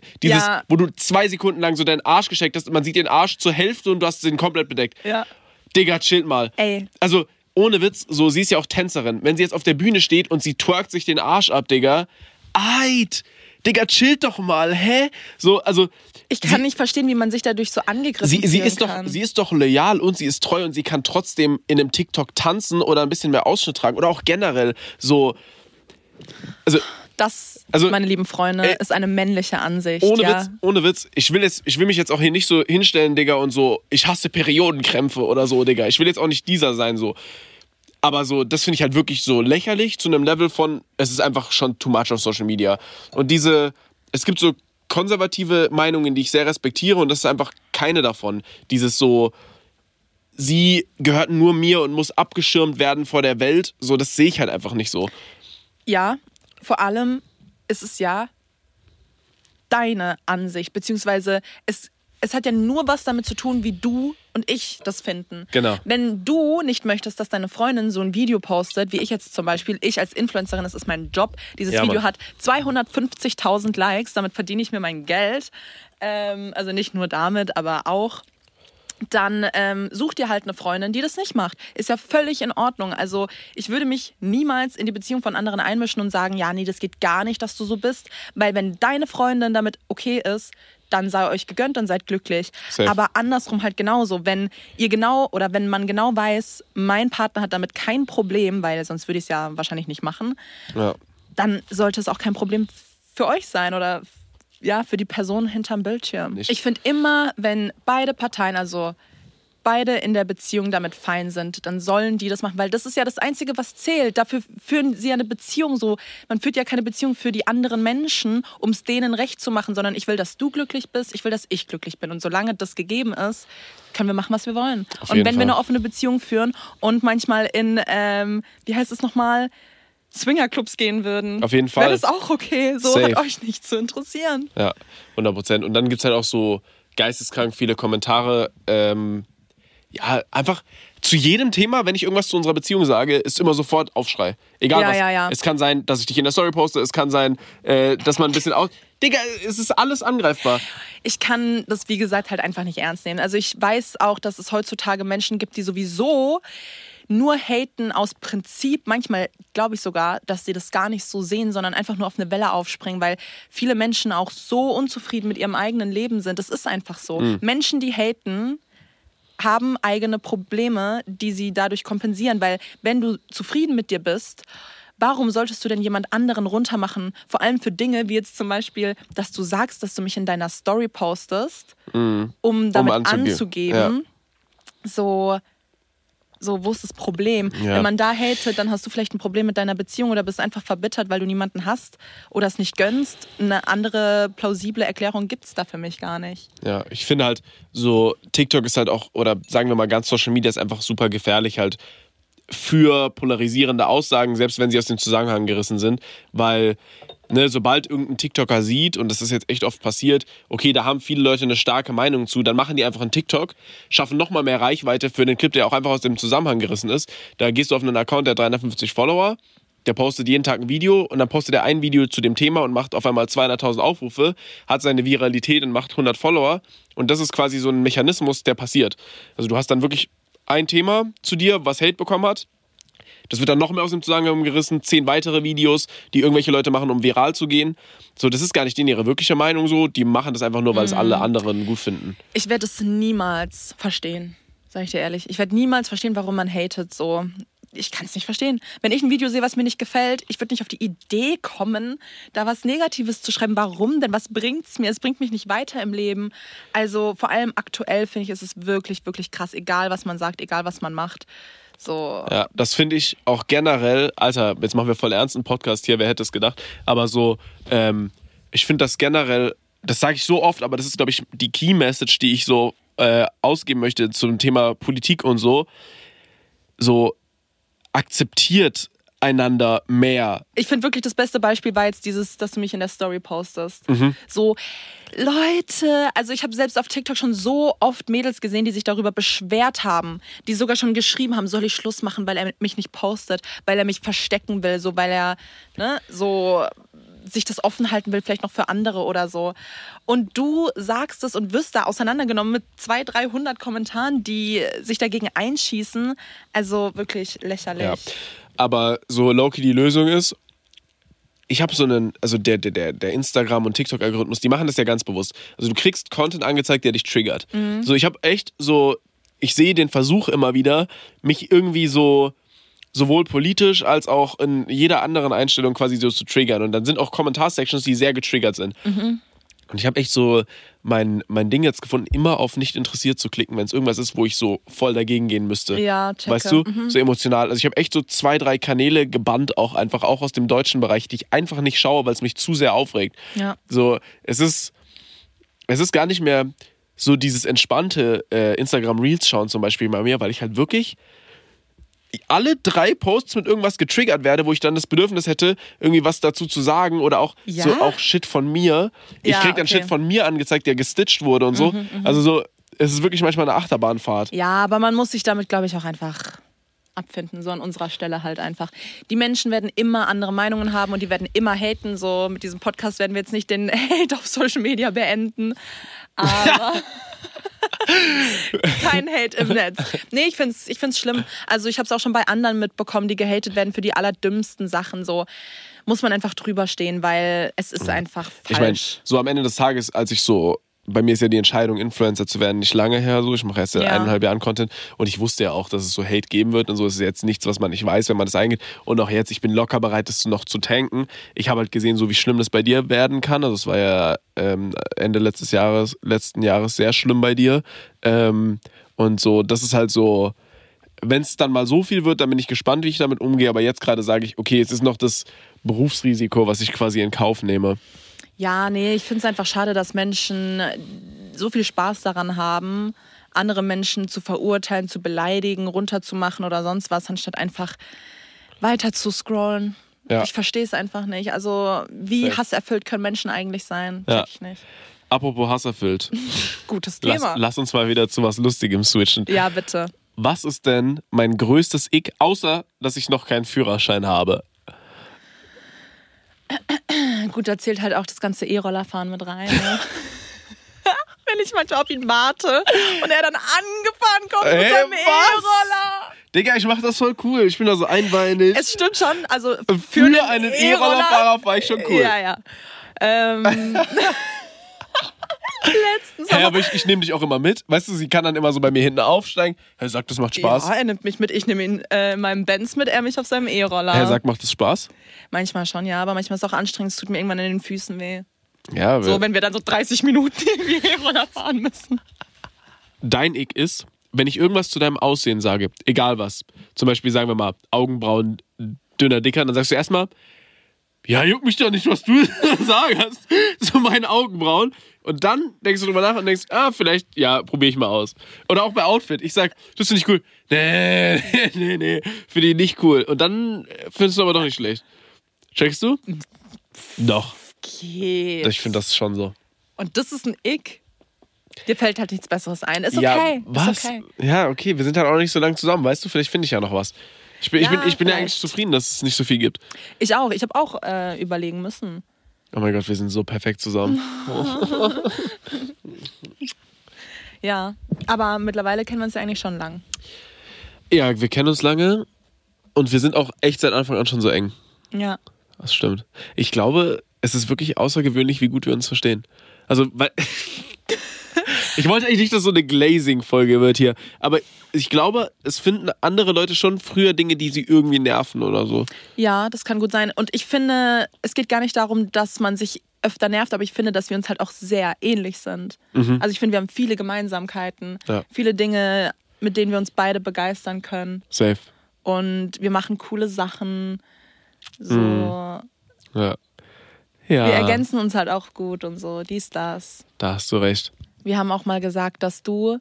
wo du 2 Sekunden lang so deinen Arsch gesteckt hast, man sieht den Arsch zur Hälfte und du hast den komplett bedeckt. Ja. Digga, chillt mal. Ey. Also, ohne Witz, so, sie ist ja auch Tänzerin. Wenn sie jetzt auf der Bühne steht und sie twerkt sich den Arsch ab, Digga, Digga, chillt doch mal, hä? So, also... Ich kann nicht verstehen, wie man sich dadurch so angegriffen kann. Sie ist doch loyal und sie ist treu und sie kann trotzdem in einem TikTok tanzen oder ein bisschen mehr Ausschnitt tragen oder auch generell so... Das, Also, meine lieben Freunde, ist eine männliche Ansicht. Ohne Witz. Ich will mich jetzt auch hier nicht so hinstellen, Digga, und so, ich hasse Periodenkrämpfe oder so, Digga. Ich will jetzt auch nicht dieser sein, so. Aber so, das finde ich halt wirklich so lächerlich zu einem Level von, es ist einfach schon too much auf Social Media. Und es gibt so konservative Meinungen, die ich sehr respektiere und das ist einfach keine davon. Dieses so, sie gehört nur mir und muss abgeschirmt werden vor der Welt, so, das sehe ich halt einfach nicht so. Ja, vor allem ist es ja deine Ansicht, beziehungsweise es hat ja nur was damit zu tun, wie du und ich das finden. Genau. Wenn du nicht möchtest, dass deine Freundin so ein Video postet, wie ich jetzt zum Beispiel, ich als Influencerin, das ist mein Job, dieses Video hat 250.000 Likes, damit verdiene ich mir mein Geld. Also nicht nur damit, aber auch. dann such dir halt eine Freundin, die das nicht macht. Ist ja völlig in Ordnung. Also ich würde mich niemals in die Beziehung von anderen einmischen und sagen, ja, nee, das geht gar nicht, dass du so bist. Weil wenn deine Freundin damit okay ist, dann sei euch gegönnt, dann seid glücklich. Safe. Aber andersrum halt genauso. Wenn man genau weiß, mein Partner hat damit kein Problem, weil sonst würde ich es ja wahrscheinlich nicht machen, dann sollte es auch kein Problem für euch sein oder ja, für die Person hinterm Bildschirm. Nicht. Ich finde immer, wenn beide Parteien, also beide in der Beziehung damit fein sind, dann sollen die das machen, weil das ist ja das Einzige, was zählt. Dafür führen sie ja eine Beziehung so. Man führt ja keine Beziehung für die anderen Menschen, um es denen recht zu machen, sondern ich will, dass du glücklich bist, ich will, dass ich glücklich bin. Und solange das gegeben ist, können wir machen, was wir wollen. Und wenn wir eine offene Beziehung führen und manchmal in, wie heißt es nochmal, Swingerclubs gehen würden. Auf jeden Fall. Wäre das auch okay. So Safe. hat euch nicht zu interessieren. Ja, 100%. Und dann gibt es halt auch so geisteskrank viele Kommentare. Ja, einfach zu jedem Thema, wenn ich irgendwas zu unserer Beziehung sage, ist immer sofort Aufschrei. Egal was. Ja. Es kann sein, dass ich dich in der Story poste. Es kann sein, dass man ein bisschen Digga, es ist alles angreifbar. Ich kann das, wie gesagt, halt einfach nicht ernst nehmen. Also ich weiß auch, dass es heutzutage Menschen gibt, die sowieso nur haten aus Prinzip. Manchmal glaube ich sogar, dass sie das gar nicht so sehen, sondern einfach nur auf eine Welle aufspringen, weil viele Menschen auch so unzufrieden mit ihrem eigenen Leben sind. Das ist einfach so. Menschen, die haten, haben eigene Probleme, die sie dadurch kompensieren, weil wenn du zufrieden mit dir bist, warum solltest du denn jemand anderen runtermachen? Vor allem für Dinge wie jetzt zum Beispiel, dass du sagst, dass du mich in deiner Story postest, um damit anzugeben. Ja. So, wo ist das Problem? Ja. Wenn man da hatet, dann hast du vielleicht ein Problem mit deiner Beziehung oder bist einfach verbittert, weil du niemanden hast oder es nicht gönnst. Eine andere plausible Erklärung gibt es da für mich gar nicht. Ja, ich finde halt so, TikTok ist halt auch, oder sagen wir mal ganz Social Media ist einfach super gefährlich halt für polarisierende Aussagen, selbst wenn sie aus dem Zusammenhang gerissen sind, weil sobald irgendein TikToker sieht, und das ist jetzt echt oft passiert, okay, da haben viele Leute eine starke Meinung zu, dann machen die einfach einen TikTok, schaffen nochmal mehr Reichweite für einen Clip, der auch einfach aus dem Zusammenhang gerissen ist. Da gehst du auf einen Account, der hat 350 Follower, der postet jeden Tag ein Video und dann postet er ein Video zu dem Thema und macht auf einmal 200.000 Aufrufe, hat seine Viralität und macht 100 Follower. Und das ist quasi so ein Mechanismus, der passiert. Also du hast dann wirklich ein Thema zu dir, was Hate bekommen hat. Das wird dann noch mehr aus dem Zusammenhang gerissen. 10 weitere Videos, die irgendwelche Leute machen, um viral zu gehen. So, das ist gar nicht denen ihre wirkliche Meinung so. Die machen das einfach nur, weil es alle anderen gut finden. Ich werde es niemals verstehen, sage ich dir ehrlich. Ich werde niemals verstehen, warum man hatet so. Ich kann es nicht verstehen. Wenn ich ein Video sehe, was mir nicht gefällt, ich würde nicht auf die Idee kommen, da was Negatives zu schreiben. Warum denn? Was bringt's mir? Es bringt mich nicht weiter im Leben. Also vor allem aktuell finde ich, ist es wirklich, wirklich krass. Egal, was man sagt, egal, was man macht. So. Ja, das finde ich auch generell, Alter, jetzt machen wir voll ernst einen Podcast hier, wer hätte es gedacht, aber so, ich finde das generell, das sage ich so oft, aber das ist, glaube ich, die Key-Message, die ich so ausgeben möchte zum Thema Politik und so akzeptiert einander mehr. Ich finde wirklich, das beste Beispiel war jetzt dieses, dass du mich in der Story postest. So, Leute, also ich habe selbst auf TikTok schon so oft Mädels gesehen, die sich darüber beschwert haben, die sogar schon geschrieben haben, soll ich Schluss machen, weil er mich nicht postet, weil er mich verstecken will, so weil er so sich das offen halten will, vielleicht noch für andere oder so. Und du sagst es und wirst da auseinandergenommen mit 200, 300 Kommentaren, die sich dagegen einschießen. Also wirklich lächerlich. Ja. Aber so low-key die Lösung ist, ich habe so einen, also der Instagram- und TikTok-Algorithmus, die machen das ja ganz bewusst. Also du kriegst Content angezeigt, der dich triggert. So, ich habe echt so, ich sehe den Versuch immer wieder, mich irgendwie so sowohl politisch als auch in jeder anderen Einstellung quasi so zu triggern. Und dann sind auch Kommentarsections, die sehr getriggert sind. Und ich habe echt so mein Ding jetzt gefunden, immer auf nicht interessiert zu klicken, wenn es irgendwas ist, wo ich so voll dagegen gehen müsste. Ja, checke. Weißt du? So emotional. Also ich habe echt so 2, 3 Kanäle gebannt, auch aus dem deutschen Bereich, die ich einfach nicht schaue, weil es mich zu sehr aufregt. Ja. So, es ist gar nicht mehr so dieses entspannte Instagram Reels schauen zum Beispiel bei mir, weil ich halt wirklich alle 3 Posts mit irgendwas getriggert werde, wo ich dann das Bedürfnis hätte, irgendwie was dazu zu sagen oder auch so auch Shit von mir. Ich krieg dann Shit von mir angezeigt, der gestitcht wurde und so. Also so, es ist wirklich manchmal eine Achterbahnfahrt. Ja, aber man muss sich damit, glaube ich, auch einfach abfinden, so an unserer Stelle halt einfach. Die Menschen werden immer andere Meinungen haben und die werden immer haten. So mit diesem Podcast werden wir jetzt nicht den Hate auf Social Media beenden. Aber Kein Hate im Netz. Nee, ich find's schlimm. Also ich habe es auch schon bei anderen mitbekommen, die gehatet werden für die allerdümmsten Sachen. So muss man einfach drüber stehen, weil es ist einfach falsch. Ich meine, so am Ende des Tages, als ich so, bei mir ist ja die Entscheidung, Influencer zu werden, nicht lange her. So, ich mache erst seit 1,5 Jahren Content und ich wusste ja auch, dass es so Hate geben wird und so. Es ist jetzt nichts, was man nicht weiß, wenn man das eingeht. Und auch jetzt, ich bin locker bereit, das noch zu tanken. Ich habe halt gesehen, so wie schlimm das bei dir werden kann. Also es war ja Ende letzten Jahres sehr schlimm bei dir. Und so, das ist halt so, wenn es dann mal so viel wird, dann bin ich gespannt, wie ich damit umgehe. Aber jetzt gerade sage ich, okay, es ist noch das Berufsrisiko, was ich quasi in Kauf nehme. Ja, nee, ich finde es einfach schade, dass Menschen so viel Spaß daran haben, andere Menschen zu verurteilen, zu beleidigen, runterzumachen oder sonst was, anstatt einfach weiter zu scrollen. Ja. Ich verstehe es einfach nicht. Also, wie hasserfüllt können Menschen eigentlich sein? Check ich nicht. Apropos hasserfüllt. Gutes Thema. Lass uns mal wieder zu was Lustigem switchen. Ja, bitte. Was ist denn mein größtes Ick, außer dass ich noch keinen Führerschein habe? Gut, da zählt halt auch das ganze E-Rollerfahren mit rein. Ne? Wenn ich manchmal auf ihn warte und er dann angefahren kommt mit seinem E-Roller. Digga, ich mach das voll cool. Ich bin da so einbeinig. Es stimmt schon. Also für einen E-Rollerfahrer war ich schon cool. Ja. Letztens. Hey, aber ich nehme dich auch immer mit. Weißt du, sie kann dann immer so bei mir hinten aufsteigen. Er sagt, das macht Spaß. Ja, er nimmt mich mit. Ich nehme ihn in meinem Benz mit, er mich auf seinem E-Roller. Er sagt, macht das Spaß? Manchmal schon, ja. Aber manchmal ist es auch anstrengend. Es tut mir irgendwann in den Füßen weh. Ja, so, wenn wir dann so 30 Minuten irgendwie E-Roller fahren müssen. Dein Ick ist, wenn ich irgendwas zu deinem Aussehen sage, egal was, zum Beispiel sagen wir mal Augenbrauen dünner, dicker, dann sagst du erstmal, ja, juckt mich doch nicht, was du sagen hast, so meine Augenbrauen. Und dann denkst du drüber nach und denkst, vielleicht, ja, probiere ich mal aus. Oder auch bei Outfit. Ich sag, das ist nicht cool. Nee, finde ich nicht cool. Und dann findest du aber doch nicht schlecht. Checkst du? Doch. Okay. Ich finde das schon so. Und das ist ein Ick? Dir fällt halt nichts Besseres ein. Ist okay. Ja, was? Ist okay. Ja, okay, wir sind halt auch nicht so lange zusammen. Weißt du, vielleicht finde ich ja noch was. Ich bin ja eigentlich zufrieden, dass es nicht so viel gibt. Ich auch. Ich habe auch überlegen müssen. Oh mein Gott, wir sind so perfekt zusammen. Ja, aber mittlerweile kennen wir uns ja eigentlich schon lang. Ja, wir kennen uns lange und wir sind auch echt seit Anfang an schon so eng. Ja. Das stimmt. Ich glaube, es ist wirklich außergewöhnlich, wie gut wir uns verstehen. Also, weil... Ich wollte eigentlich nicht, dass so eine Glazing-Folge wird hier. Aber ich glaube, es finden andere Leute schon früher Dinge, die sie irgendwie nerven oder so. Ja, das kann gut sein. Und ich finde, es geht gar nicht darum, dass man sich öfter nervt, aber ich finde, dass wir uns halt auch sehr ähnlich sind. Mhm. Also ich finde, wir haben viele Gemeinsamkeiten. Ja. Viele Dinge, mit denen wir uns beide begeistern können. Safe. Und wir machen coole Sachen. So. Ja. Wir ergänzen uns halt auch gut und so. Dies, das. Da hast du recht. Wir haben auch mal gesagt, dass du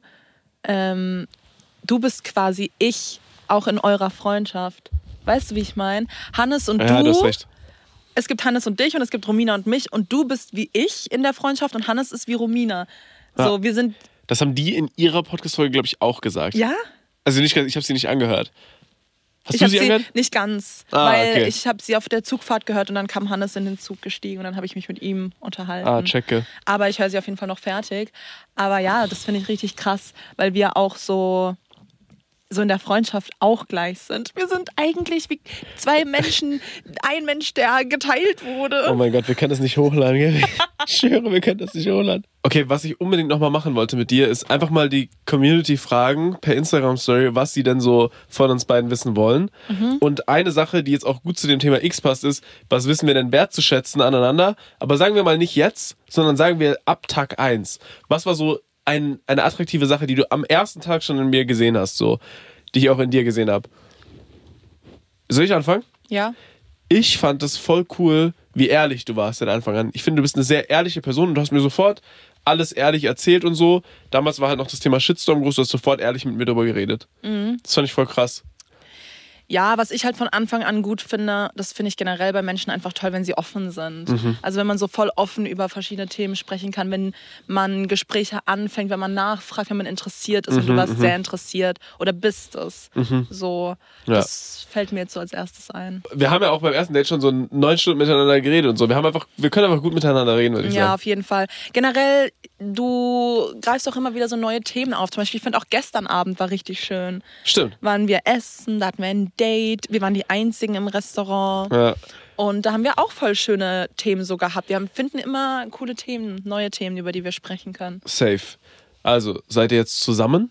bist quasi ich, auch in eurer Freundschaft. Weißt du, wie ich meine? Hannes und du. Ja, du hast recht. Es gibt Hannes und dich und es gibt Romina und mich und du bist wie ich in der Freundschaft und Hannes ist wie Romina. So, wir sind. Das haben die in ihrer Podcast-Folge, glaube ich, auch gesagt. Ja? Also ich habe sie nicht angehört. Hast du sie angehört? Nicht ganz, weil ich habe sie auf der Zugfahrt gehört und dann kam Hannes in den Zug gestiegen und dann habe ich mich mit ihm unterhalten. Checke. Aber ich höre sie auf jeden Fall noch fertig. Aber ja, das finde ich richtig krass, weil wir auch so in der Freundschaft auch gleich sind. Wir sind eigentlich wie zwei Menschen, ein Mensch, der geteilt wurde. Oh mein Gott, wir können das nicht hochladen, gell? Ich schwöre, wir können das nicht hochladen. Okay, was ich unbedingt nochmal machen wollte mit dir, ist einfach mal die Community fragen per Instagram-Story, was sie denn so von uns beiden wissen wollen. Mhm. Und eine Sache, die jetzt auch gut zu dem Thema X passt, ist, was wissen wir denn wertzuschätzen aneinander? Aber sagen wir mal nicht jetzt, sondern sagen wir ab Tag 1. Was war so eine attraktive Sache, die du am ersten Tag schon in mir gesehen hast, so, die ich auch in dir gesehen habe? Soll ich anfangen? Ja. Ich fand das voll cool, wie ehrlich du warst von Anfang an. Ich finde, du bist eine sehr ehrliche Person und du hast mir sofort alles ehrlich erzählt und so. Damals war halt noch das Thema Shitstorm groß, du hast sofort ehrlich mit mir darüber geredet. Mhm. Das fand ich voll krass. Ja, was ich halt von Anfang an gut finde, das finde ich generell bei Menschen einfach toll, wenn sie offen sind. Mhm. Also wenn man so voll offen über verschiedene Themen sprechen kann, wenn man Gespräche anfängt, wenn man nachfragt, wenn man interessiert ist und du warst sehr interessiert oder bist es. So, das fällt mir jetzt so als erstes ein. Wir haben ja auch beim ersten Date schon so 9 Stunden miteinander geredet und so. Wir können einfach gut miteinander reden, würde ich sagen. Ja, auf jeden Fall. Generell, du greifst auch immer wieder so neue Themen auf. Zum Beispiel, ich finde auch gestern Abend war richtig schön. Stimmt. Waren wir essen, da hatten wir ein Date, wir waren die Einzigen im Restaurant. Ja. Und da haben wir auch voll schöne Themen so gehabt. Wir finden immer coole Themen, neue Themen, über die wir sprechen können. Safe. Also, seid ihr jetzt zusammen?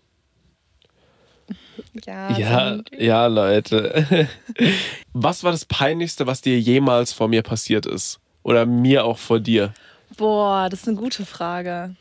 Ja, Leute. Was war das Peinlichste, was dir jemals vor mir passiert ist? Oder mir auch vor dir? Boah, das ist eine gute Frage.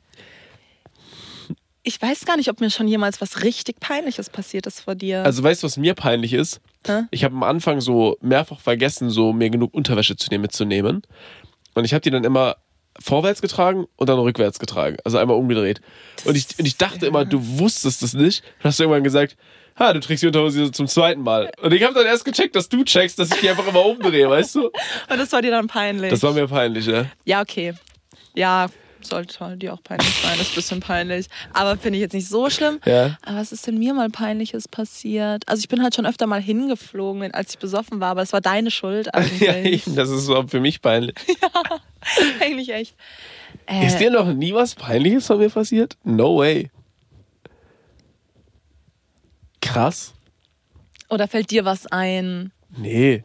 Ich weiß gar nicht, ob mir schon jemals was richtig Peinliches passiert ist vor dir. Also weißt du, was mir peinlich ist? Hä? Ich habe am Anfang so mehrfach vergessen, so mir genug Unterwäsche mitzunehmen. Und ich habe die dann immer vorwärts getragen und dann rückwärts getragen. Also einmal umgedreht. Und ich dachte immer, du wusstest es nicht. Und hast irgendwann gesagt, du trägst die Unterhose zum zweiten Mal. Und ich habe dann erst gecheckt, dass du checkst, dass ich die einfach immer umdrehe, weißt du? Und das war dir dann peinlich? Das war mir peinlich, ja. Ja, okay. Ja, sollte dir auch peinlich sein. Das ist ein bisschen peinlich. Aber finde ich jetzt nicht so schlimm. Ja. Aber was ist denn mir mal Peinliches passiert? Also ich bin halt schon öfter mal hingeflogen, als ich besoffen war. Aber es war deine Schuld eigentlich. Ja, eben, das ist so für mich peinlich. Ja, eigentlich echt. Ist dir noch nie was Peinliches von mir passiert? No way. Krass. Oder fällt dir was ein? Nee,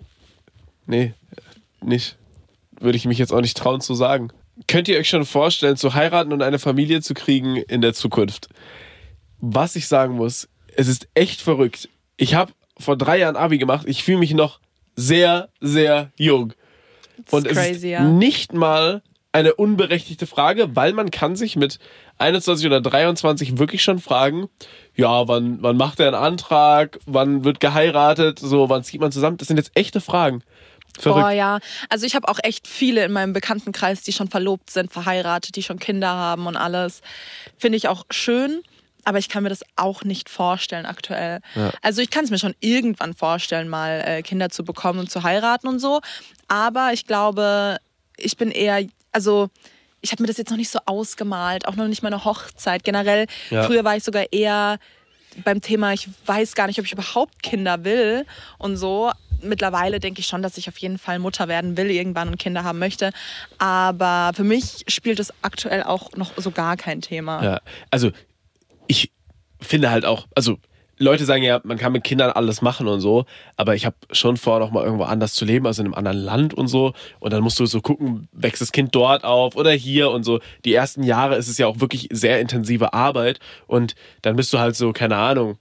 nicht. Würde ich mich jetzt auch nicht trauen zu sagen. Könnt ihr euch schon vorstellen, zu heiraten und eine Familie zu kriegen in der Zukunft? Was ich sagen muss, es ist echt verrückt. Ich habe vor 3 Jahren Abi gemacht. Ich fühle mich noch sehr, sehr jung. Und crazy, es ist ja. nicht mal eine unberechtigte Frage, weil man kann sich mit 21 oder 23 wirklich schon fragen, ja, wann macht er einen Antrag, wann wird geheiratet, so, wann zieht man zusammen? Das sind jetzt echte Fragen. Verrückt. Boah, ja. Also ich habe auch echt viele in meinem Bekanntenkreis, die schon verlobt sind, verheiratet, die schon Kinder haben und alles. Finde ich auch schön, aber ich kann mir das auch nicht vorstellen aktuell. Ja. Also ich kann es mir schon irgendwann vorstellen, mal Kinder zu bekommen und zu heiraten und so. Aber ich glaube, ich bin eher, also ich habe mir das jetzt noch nicht so ausgemalt, auch noch nicht meine Hochzeit. Generell, früher war ich sogar eher beim Thema, ich weiß gar nicht, ob ich überhaupt Kinder will und so. Mittlerweile denke ich schon, dass ich auf jeden Fall Mutter werden will irgendwann und Kinder haben möchte. Aber für mich spielt es aktuell auch noch so gar kein Thema. Ja, also ich finde halt auch, also Leute sagen ja, man kann mit Kindern alles machen und so, aber ich habe schon vor, noch mal irgendwo anders zu leben, also in einem anderen Land und so. Und dann musst du so gucken, wächst das Kind dort auf oder hier und so. Die ersten Jahre ist es ja auch wirklich sehr intensive Arbeit und dann bist du halt so, keine Ahnung,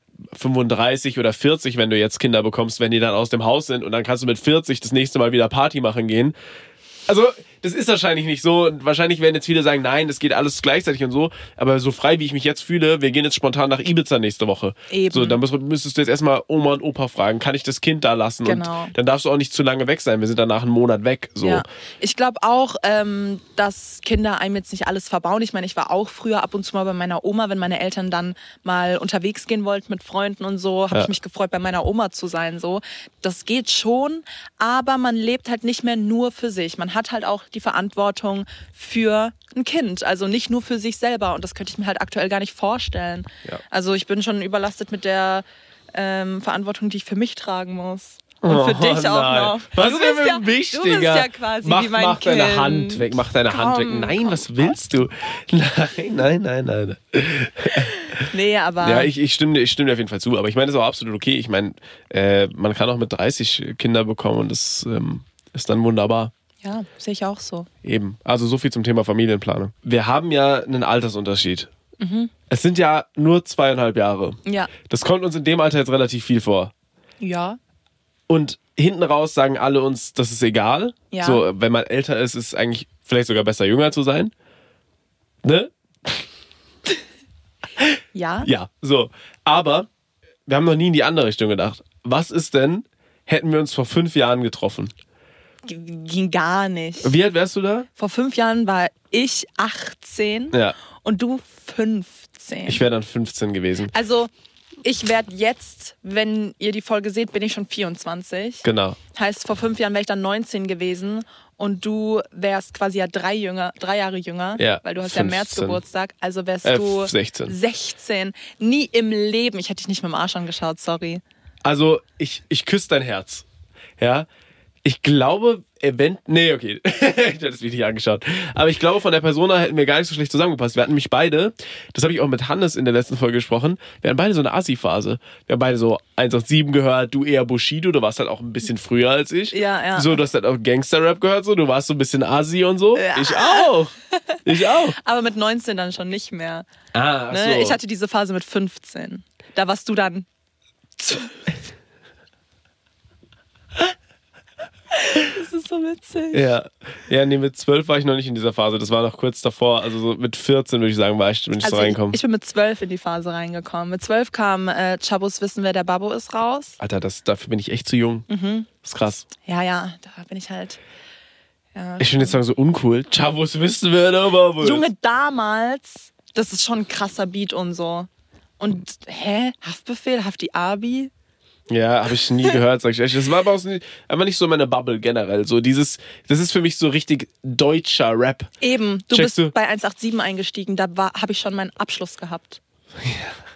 35 oder 40, wenn du jetzt Kinder bekommst, wenn die dann aus dem Haus sind und dann kannst du mit 40 das nächste Mal wieder Party machen gehen. Also, das ist wahrscheinlich nicht so. Und wahrscheinlich werden jetzt viele sagen, nein, das geht alles gleichzeitig und so. Aber so frei, wie ich mich jetzt fühle, wir gehen jetzt spontan nach Ibiza nächste Woche. Eben. So, dann müsstest du jetzt erstmal Oma und Opa fragen, kann ich das Kind da lassen? Genau. Und dann darfst du auch nicht zu lange weg sein. Wir sind danach einen Monat weg. So. Ja. Ich glaube auch, dass Kinder einem jetzt nicht alles verbauen. Ich meine, ich war auch früher ab und zu mal bei meiner Oma, wenn meine Eltern dann mal unterwegs gehen wollten mit Freunden und so, habe ich mich gefreut, bei meiner Oma zu sein. So. Das geht schon, aber man lebt halt nicht mehr nur für sich. Man hat halt auch die Verantwortung für ein Kind, also nicht nur für sich selber. Und das könnte ich mir halt aktuell gar nicht vorstellen. Ja. Also ich bin schon überlastet mit der Verantwortung, die ich für mich tragen muss. Und für dich auch noch. Was ist denn wichtiger? Du bist ja quasi wie mein mach Kind. Deine Hand weg, mach deine Hand weg. Nein, was willst du? Nein. Nee, aber... Ja, ich stimme dir auf jeden Fall zu. Aber ich meine, das ist auch absolut okay. Ich meine, man kann auch mit 30 Kinder bekommen und das ist dann wunderbar. Ja, sehe ich auch so. Eben. Also so viel zum Thema Familienplanung. Wir haben ja einen Altersunterschied. Mhm. Es sind ja nur 2,5 Jahre. Ja. Das kommt uns in dem Alter jetzt relativ viel vor. Ja. Und hinten raus sagen alle uns, das ist egal. Ja. So, wenn man älter ist, ist es eigentlich vielleicht sogar besser, jünger zu sein. Ne? Ja. Ja, so. Aber wir haben noch nie in die andere Richtung gedacht. Was ist denn, hätten wir uns vor 5 Jahren getroffen? Ging gar nicht. Wie alt wärst du da? Vor 5 Jahren war ich 18 und du 15. Ich wäre dann 15 gewesen. Also ich werde jetzt, wenn ihr die Folge seht, bin ich schon 24. Genau. Heißt, vor 5 Jahren wäre ich dann 19 gewesen und du wärst quasi ja 3 Jahre jünger, weil du hast 15. ja im März Geburtstag. Also wärst du 16. Nie im Leben. Ich hätte dich nicht mit dem Arsch angeschaut, sorry. Also ich küsse dein Herz. Ja. Ich glaube, nee, okay. Ich hätte es mich nicht angeschaut. Aber ich glaube, von der Persona hätten wir gar nicht so schlecht zusammengepasst. Wir hatten nämlich beide, das habe ich auch mit Hannes in der letzten Folge gesprochen, wir hatten beide so eine Assi-Phase. Wir haben beide so 187 gehört, du eher Bushido, du warst halt auch ein bisschen früher als ich. Ja. So, du hast halt auch Gangster-Rap gehört, so, du warst so ein bisschen Assi und so. Ja. Ich auch. Aber mit 19 dann schon nicht mehr. Ah, Ne? so. Ich hatte diese Phase mit 15. Da warst du dann 12. Das ist so witzig. Ja, nee, mit 12 war ich noch nicht in dieser Phase. Das war noch kurz davor. Also so mit 14 würde ich sagen, bin ich so reingekommen. Ich bin mit 12 in die Phase reingekommen. Mit 12 kam Chabos Wissen, wer der Babbo ist, raus. Alter, dafür bin ich echt zu jung. Mhm. Das ist krass. Ja, da bin ich halt... Ja, ich finde den Song so uncool. Chabos Wissen, wer der Babbo ist. Junge, damals, das ist schon ein krasser Beat und so. Und, Haftbefehl, Hafti Abi? Ja, habe ich nie gehört, sag ich ehrlich. Das war aber auch einfach nicht so meine Bubble generell. So das ist für mich so richtig deutscher Rap. Eben, du Checkst bist bei 187 eingestiegen, da habe ich schon meinen Abschluss gehabt. Ja.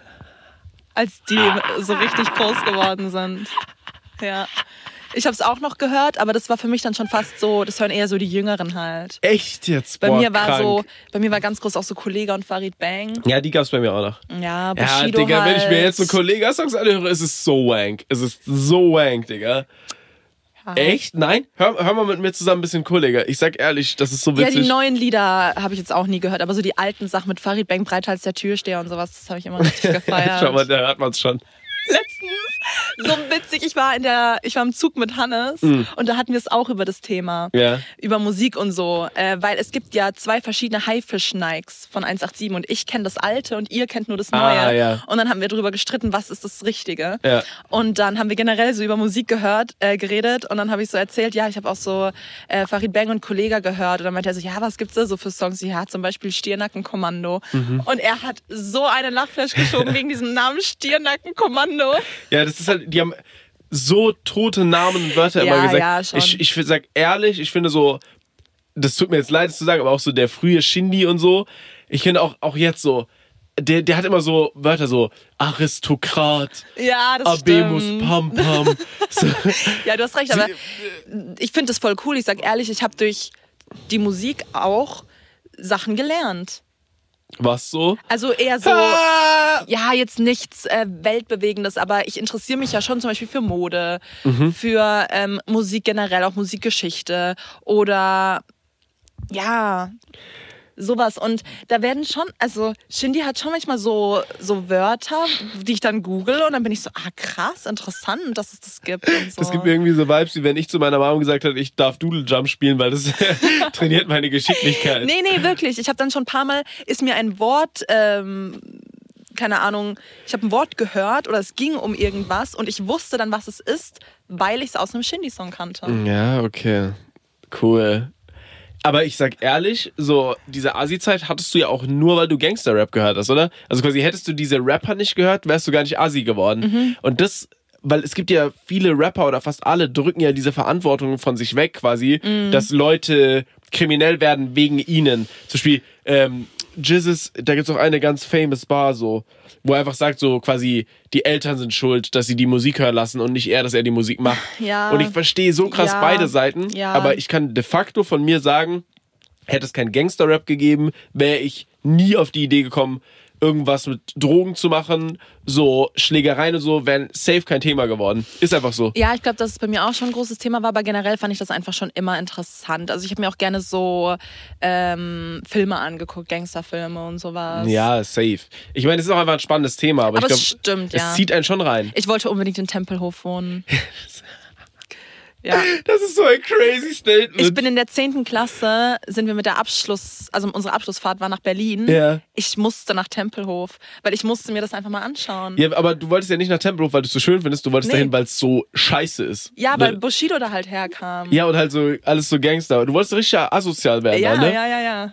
Als die so richtig groß geworden sind. Ja. Ich habe es auch noch gehört, aber das war für mich dann schon fast so, das hören eher so die Jüngeren halt. Echt jetzt? Bei mir war ganz groß auch so Kollega und Farid Bang. Ja, die gab's bei mir auch noch. Ja, Bushido ja, Digga, halt. wenn ich mir jetzt so Kollega-Songs anhöre, ist es so wank. Es ist so wank, Digga. Ja. Echt? Nein? Hör mal mit mir zusammen ein bisschen Kollega. Ich sag ehrlich, das ist so witzig. Ja, die neuen Lieder habe ich jetzt auch nie gehört, aber so die alten Sachen mit Farid Bang, Breithals der Türsteher und sowas, das habe ich immer richtig gefeiert. Schau mal, da hört man's schon. Letztens, so witzig, ich war im Zug mit Hannes und da hatten wir es auch über das Thema, über Musik und so, weil es gibt ja 2 verschiedene Haifisch-Nikes von 187 und ich kenne das alte und ihr kennt nur das neue und dann haben wir darüber gestritten, was ist das Richtige und dann haben wir generell so über Musik geredet und dann habe ich so erzählt, ja, ich habe auch so Farid Bang und Kollega gehört und dann meinte er so, ja, was gibt's da so für Songs? Ja, zum Beispiel Stirnackenkommando und er hat so einen Lachflash geschoben wegen diesem Namen Stirnackenkommando. Ja, das ist halt, die haben so tote Namen und Wörter immer gesagt. Ja, schon. Ich sag ehrlich, ich finde so, das tut mir jetzt leid, das zu sagen, aber auch so der frühe Shindy und so, ich finde auch jetzt so, der hat immer so Wörter so Aristokrat, ja, das Abemus stimmt. Pam Pam. So. Ja, du hast recht, aber ich finde das voll cool. Ich sag ehrlich, ich habe durch die Musik auch Sachen gelernt. Was so? Also eher so, ja, jetzt nichts Weltbewegendes, aber ich interessiere mich ja schon zum Beispiel für Mode, für Musik generell, auch Musikgeschichte oder ja, sowas. Und da werden schon, also Shindy hat schon manchmal so Wörter, die ich dann google und dann bin ich so, krass, interessant, dass es das gibt. Und so. Das gibt mir irgendwie so Vibes, wie wenn ich zu meiner Mama gesagt hätte, ich darf Doodle Jump spielen, weil das trainiert meine Geschicklichkeit. Nee, wirklich. Ich habe dann schon ein paar Mal, ist mir ein Wort, keine Ahnung, ich habe ein Wort gehört oder es ging um irgendwas und ich wusste dann, was es ist, weil ich es aus einem Shindy-Song kannte. Ja, okay. Cool. Aber ich sag ehrlich, so diese Asi-Zeit hattest du ja auch nur, weil du Gangster-Rap gehört hast, oder? Also quasi hättest du diese Rapper nicht gehört, wärst du gar nicht Asi geworden. Und das, weil es gibt ja viele Rapper oder fast alle drücken ja diese Verantwortung von sich weg quasi, dass Leute kriminell werden wegen ihnen. Zum Beispiel Jizzes, da gibt's auch eine ganz famous Bar so, wo er einfach sagt so quasi, die Eltern sind schuld, dass sie die Musik hören lassen und nicht er, dass er die Musik macht. Ja. Und ich verstehe so krass beide Seiten, Ja. aber ich kann de facto von mir sagen, hätte es kein Gangster-Rap gegeben, wäre ich nie auf die Idee gekommen, irgendwas mit Drogen zu machen, so Schlägereien und so, wären safe kein Thema geworden. Ist einfach so. Ja, ich glaube, dass es bei mir auch schon ein großes Thema war, aber generell fand ich das einfach schon immer interessant. Also ich habe mir auch gerne so Filme angeguckt, Gangsterfilme und sowas. Ja, safe. Ich meine, es ist auch einfach ein spannendes Thema, aber ich glaube, stimmt, es zieht einen schon rein. Ich wollte unbedingt in Tempelhof wohnen. Ja. Das ist so ein crazy Statement. Ich bin in der 10. Klasse, sind wir mit der unsere Abschlussfahrt war nach Berlin. Ja. Ich musste nach Tempelhof, weil ich musste mir das einfach mal anschauen. Ja, aber du wolltest ja nicht nach Tempelhof, weil du es so schön findest, du wolltest dahin, weil es so scheiße ist. Ja, weil Bushido da halt herkam. Ja, und halt so alles so Gangster. Du wolltest richtig asozial werden, ja, ne? Ja.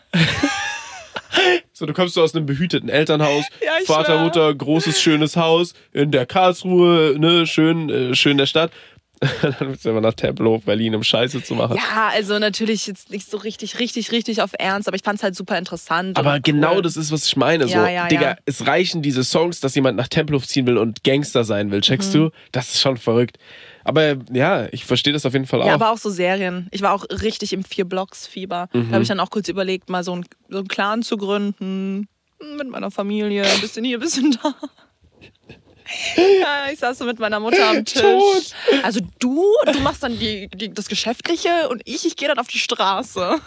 So, du kommst so aus einem behüteten Elternhaus, Ja, ich Vater, schwör. Mutter, großes, schönes Haus in der Karlsruhe, ne, schön der Stadt. Dann bist du immer nach Tempelhof, Berlin, um Scheiße zu machen. Ja, also natürlich jetzt nicht so richtig auf Ernst, aber ich fand es halt super interessant. Aber und genau cool. das ist, was ich meine. So, Ja. Digga, es reichen diese Songs, dass jemand nach Tempelhof ziehen will und Gangster sein will. Checkst du? Das ist schon verrückt. Aber ja, ich verstehe das auf jeden Fall auch. Ja, aber auch so Serien. Ich war auch richtig im 4-Blocks-Fieber. Da habe ich dann auch kurz überlegt, mal so einen Clan zu gründen. Mit meiner Familie. Ein bisschen hier, ein bisschen da. Ja, ich saß so mit meiner Mutter am Tisch. Tot. Also du machst dann das Geschäftliche und ich gehe dann auf die Straße.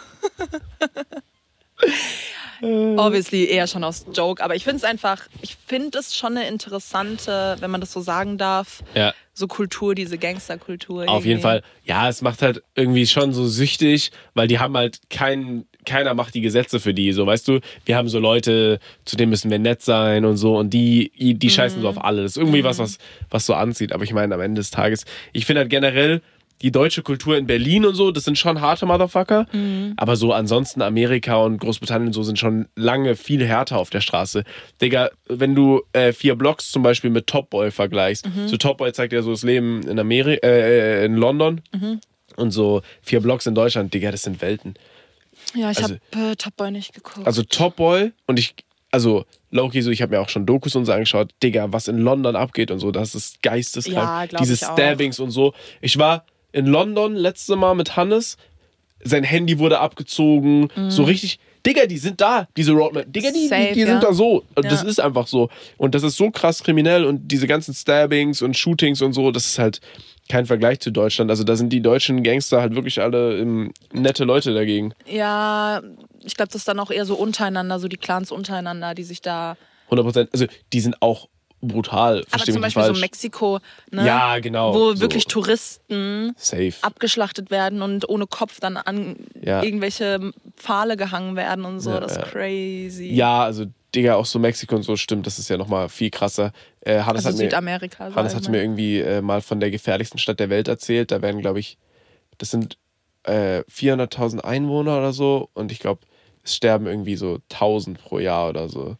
Obviously eher schon aus Joke, aber ich finde es schon eine interessante, wenn man das so sagen darf, Ja. so Kultur, diese Gangsterkultur. Auf jeden Fall. Ja, es macht halt irgendwie schon so süchtig, weil die haben halt keiner macht die Gesetze für die. So, weißt du, wir haben so Leute, zu denen müssen wir nett sein und so und die scheißen so auf alles. Das ist irgendwie was so anzieht. Aber ich meine, am Ende des Tages, ich finde halt generell, die deutsche Kultur in Berlin und so, das sind schon harte Motherfucker. Aber so ansonsten Amerika und Großbritannien und so sind schon lange viel härter auf der Straße. Digga, wenn du 4 Blocks zum Beispiel mit Top Boy vergleichst, so Top Boy zeigt ja so das Leben in in London und so 4 Blocks in Deutschland, Digga, das sind Welten. Ja, ich habe Top Boy nicht geguckt. Also Top Boy und Loki, so ich habe mir auch schon Dokus und so angeschaut, Digga, was in London abgeht und so, das ist geisteskrank. Ja, glaub diese ich auch. Stabbings und so. Ich war in London letztes Mal mit Hannes, sein Handy wurde abgezogen, so richtig, Digga, die sind da, diese Roadmap, Digga, die Safe, sind da so. Und das Ja. ist einfach so. Und das ist so krass kriminell und diese ganzen Stabbings und Shootings und so, das ist halt kein Vergleich zu Deutschland. Also da sind die deutschen Gangster halt wirklich alle nette Leute dagegen. Ja, ich glaube, das ist dann auch eher so untereinander, so die Clans untereinander, die sich da... 100%. Also die sind auch brutal. Aber zum Beispiel so Mexiko, ne? Ja, genau. Wo so. wirklich Touristen Safe. abgeschlachtet werden und ohne Kopf dann an irgendwelche Pfahle gehangen werden und so. Ja, das ist crazy. Ja, also Digga, auch so Mexiko und so, stimmt, das ist ja nochmal viel krasser. Hannes also Südamerika. Hannes hat mir irgendwie mal von der gefährlichsten Stadt der Welt erzählt. Da werden, glaube ich, das sind 400.000 Einwohner oder so und ich glaube, es sterben irgendwie so 1000 pro Jahr oder so.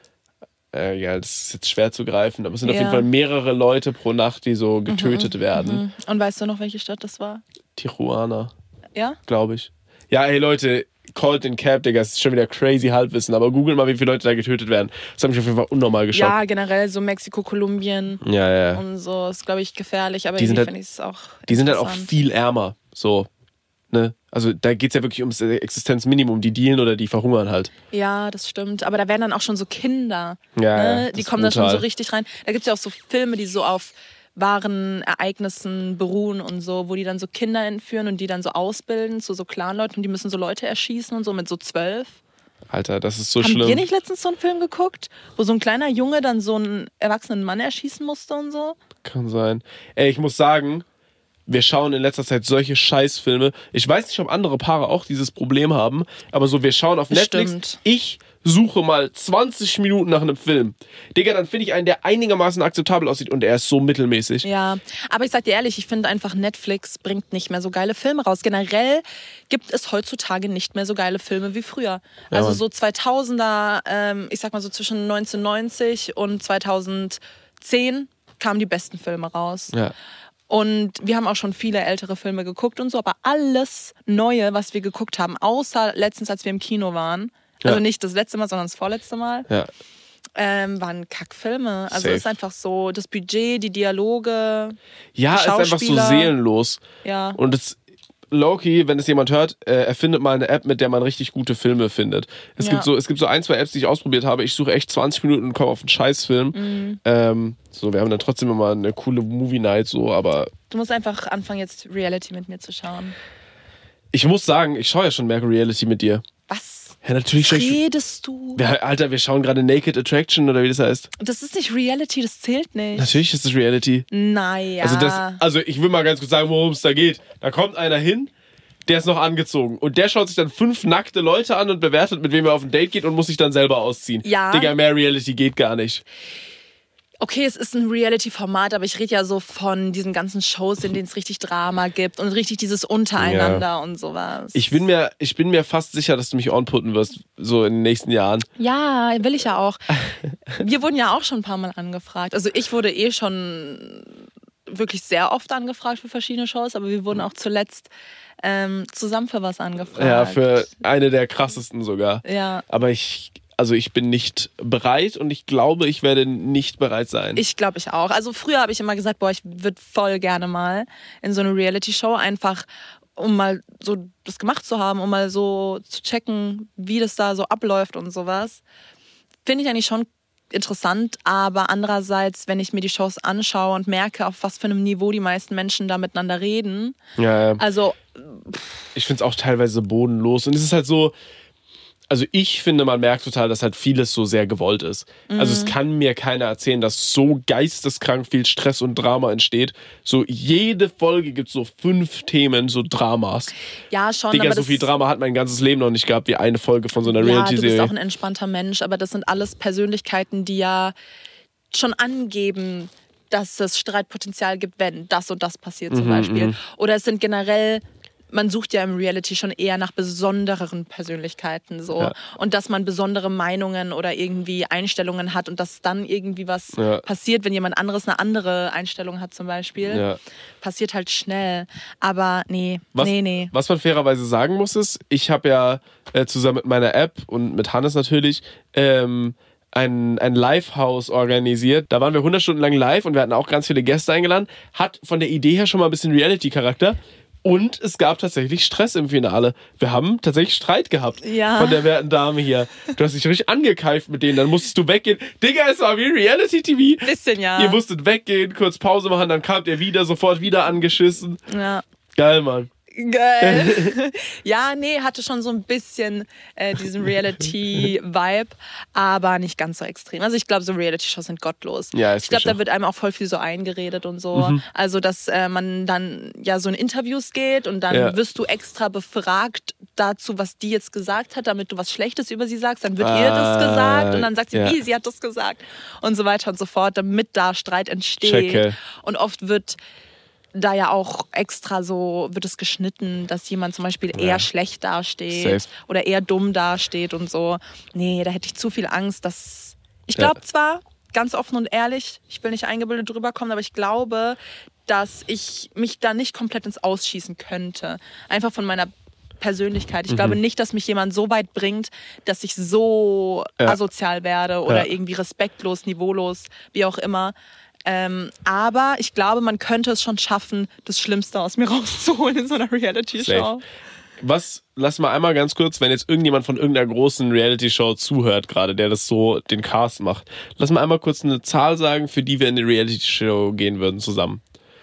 Ja, das ist jetzt schwer zu greifen, aber es sind auf jeden Fall mehrere Leute pro Nacht, die so getötet werden. Und weißt du noch, welche Stadt das war? Tijuana, Ja? glaube ich. Ja, hey Leute, called in Cap, Digga, das ist schon wieder crazy Halbwissen, aber googelt mal, wie viele Leute da getötet werden. Das hat mich auf jeden Fall unnormal geschockt. Ja, generell so Mexiko, Kolumbien Ja. und so. Ist, glaube ich, gefährlich, aber Die sind irgendwie halt- finde ich es auch Die sind halt auch interessant. viel ärmer, so. Ne? Also da geht es ja wirklich ums Existenzminimum. Die dealen oder die verhungern halt. Ja, das stimmt. Aber da werden dann auch schon so Kinder. Ja, ne? das Die ist kommen dann schon brutal. so richtig rein. Da gibt es ja auch so Filme, die so auf wahren Ereignissen beruhen und so, wo die dann so Kinder entführen und die dann so ausbilden zu so Clanleuten und die müssen so Leute erschießen und so mit so 12. Alter, das ist so Haben schlimm. ihr nicht letztens so einen Film geguckt, wo so ein kleiner Junge dann so einen erwachsenen Mann erschießen musste und so? Kann sein. Ey, ich muss sagen, wir schauen in letzter Zeit solche Scheißfilme. Ich weiß nicht, ob andere Paare auch dieses Problem haben, aber so, wir schauen auf Netflix. Stimmt. Ich suche mal 20 Minuten nach einem Film. Digga, dann finde ich einen, der einigermaßen akzeptabel aussieht und er ist so mittelmäßig. Ja, aber ich sag dir ehrlich, ich finde einfach, Netflix bringt nicht mehr so geile Filme raus. Generell gibt es heutzutage nicht mehr so geile Filme wie früher. Also Mann. so 2000er, ich sag mal so zwischen 1990 und 2010 kamen die besten Filme raus. Ja. Und wir haben auch schon viele ältere Filme geguckt und so, aber alles Neue, was wir geguckt haben, außer letztens, als wir im Kino waren, also nicht das letzte Mal, sondern das vorletzte Mal, Ja. waren Kackfilme. Also Safe. ist einfach so, das Budget, die Dialoge, Ja, die ist einfach so Schauspieler. seelenlos. ja. Und es Loki, wenn es jemand hört, erfindet mal eine App, mit der man richtig gute Filme findet. Es gibt so 1, 2 Apps, die ich ausprobiert habe. Ich suche echt 20 Minuten und komme auf einen Scheißfilm. So, wir haben dann trotzdem immer eine coole Movie Night, so, aber Du musst einfach anfangen, jetzt Reality mit mir zu schauen. ich muss sagen, ich schaue ja schon mehr Reality mit dir. Was? Ja, natürlich schaue ich. Redest du? Alter, wir schauen gerade Naked Attraction oder wie das heißt. Das ist nicht Reality, das zählt nicht. Natürlich ist das Reality. Naja. Also ich will mal ganz kurz sagen, worum es da geht. Da kommt einer hin, der ist noch angezogen. Und der schaut sich dann 5 nackte Leute an und bewertet, mit wem er auf ein Date geht und muss sich dann selber ausziehen. Ja. Digga, mehr Reality geht gar nicht. Okay, es ist ein Reality-Format, aber ich rede ja so von diesen ganzen Shows, in denen es richtig Drama gibt und richtig dieses Untereinander und sowas. Ich bin mir fast sicher, dass du mich onputten wirst, so in den nächsten Jahren. Ja, will ich ja auch. Wir wurden ja auch schon ein paar Mal angefragt. Also ich wurde schon wirklich sehr oft angefragt für verschiedene Shows, aber wir wurden auch zuletzt zusammen für was angefragt. Ja, für eine der krassesten sogar. Ja. Aber ich bin nicht bereit und ich glaube, ich werde nicht bereit sein. Ich glaube, ich auch. Also früher habe ich immer gesagt, ich würde voll gerne mal in so eine Reality-Show, einfach um mal so das gemacht zu haben, um mal so zu checken, wie das da so abläuft und sowas. Finde ich eigentlich schon interessant, aber andererseits, wenn ich mir die Shows anschaue und merke, auf was für einem Niveau die meisten Menschen da miteinander reden, also ich finde es auch teilweise bodenlos und es ist halt so, also ich finde, man merkt total, dass halt vieles so sehr gewollt ist. Also es kann mir keiner erzählen, dass so geisteskrank viel Stress und Drama entsteht. So jede Folge gibt es so 5 Themen, so Dramas. Ja, schon. Digga, aber so viel Drama hat mein ganzes Leben noch nicht gehabt, wie eine Folge von so einer Reality-Serie. Ja, du bist auch ein entspannter Mensch, aber das sind alles Persönlichkeiten, die ja schon angeben, dass es Streitpotenzial gibt, wenn das und das passiert zum Beispiel. Oder es sind generell... Man sucht ja im Reality schon eher nach besonderen Persönlichkeiten so. Ja. Und dass man besondere Meinungen oder irgendwie Einstellungen hat und dass dann irgendwie was passiert, wenn jemand anderes eine andere Einstellung hat zum Beispiel. Passiert halt schnell. Aber nee. Was man fairerweise sagen muss ist, ich habe ja zusammen mit meiner App und mit Hannes natürlich ein Live-House organisiert. Da waren wir 100 Stunden lang live und wir hatten auch ganz viele Gäste eingeladen. Hat von der Idee her schon mal ein bisschen Reality-Charakter. Und es gab tatsächlich Stress im Finale. Wir haben tatsächlich Streit gehabt von der werten Dame hier. Du hast dich richtig angekeift mit denen, dann musstest du weggehen. Digga, es war wie Reality-TV. Bisschen, ja. Ihr musstet weggehen, kurz Pause machen, dann kamt ihr wieder, sofort wieder angeschissen. Ja. Geil, Mann. Geil. Ja, nee, hatte schon so ein bisschen diesen Reality-Vibe, aber nicht ganz so extrem. Also ich glaube, so Reality-Shows sind gottlos. Ja, ich glaube, da wird einem auch voll viel so eingeredet und so. Also, dass man dann ja so in Interviews geht und dann wirst du extra befragt dazu, was die jetzt gesagt hat, damit du was Schlechtes über sie sagst. Dann wird ihr das gesagt und dann sagt sie, wie, sie hat das gesagt und so weiter und so fort, damit da Streit entsteht. Checke. Und oft wird da ja auch extra so wird es geschnitten, dass jemand zum Beispiel eher schlecht dasteht oder eher dumm dasteht und so. Nee, da hätte ich zu viel Angst, dass... Ich glaube zwar, ganz offen und ehrlich, ich will nicht eingebildet drüber kommen, aber ich glaube, dass ich mich da nicht komplett ins Ausschießen könnte. Einfach von meiner Persönlichkeit. Ich glaube nicht, dass mich jemand so weit bringt, dass ich so asozial werde oder irgendwie respektlos, niveaulos, wie auch immer. Aber ich glaube, man könnte es schon schaffen, das Schlimmste aus mir rauszuholen in so einer Reality-Show. Lass mal einmal ganz kurz, wenn jetzt irgendjemand von irgendeiner großen Reality-Show zuhört gerade, der das so, den Cast macht, lass mal einmal kurz eine Zahl sagen, für die wir in eine Reality-Show gehen würden zusammen.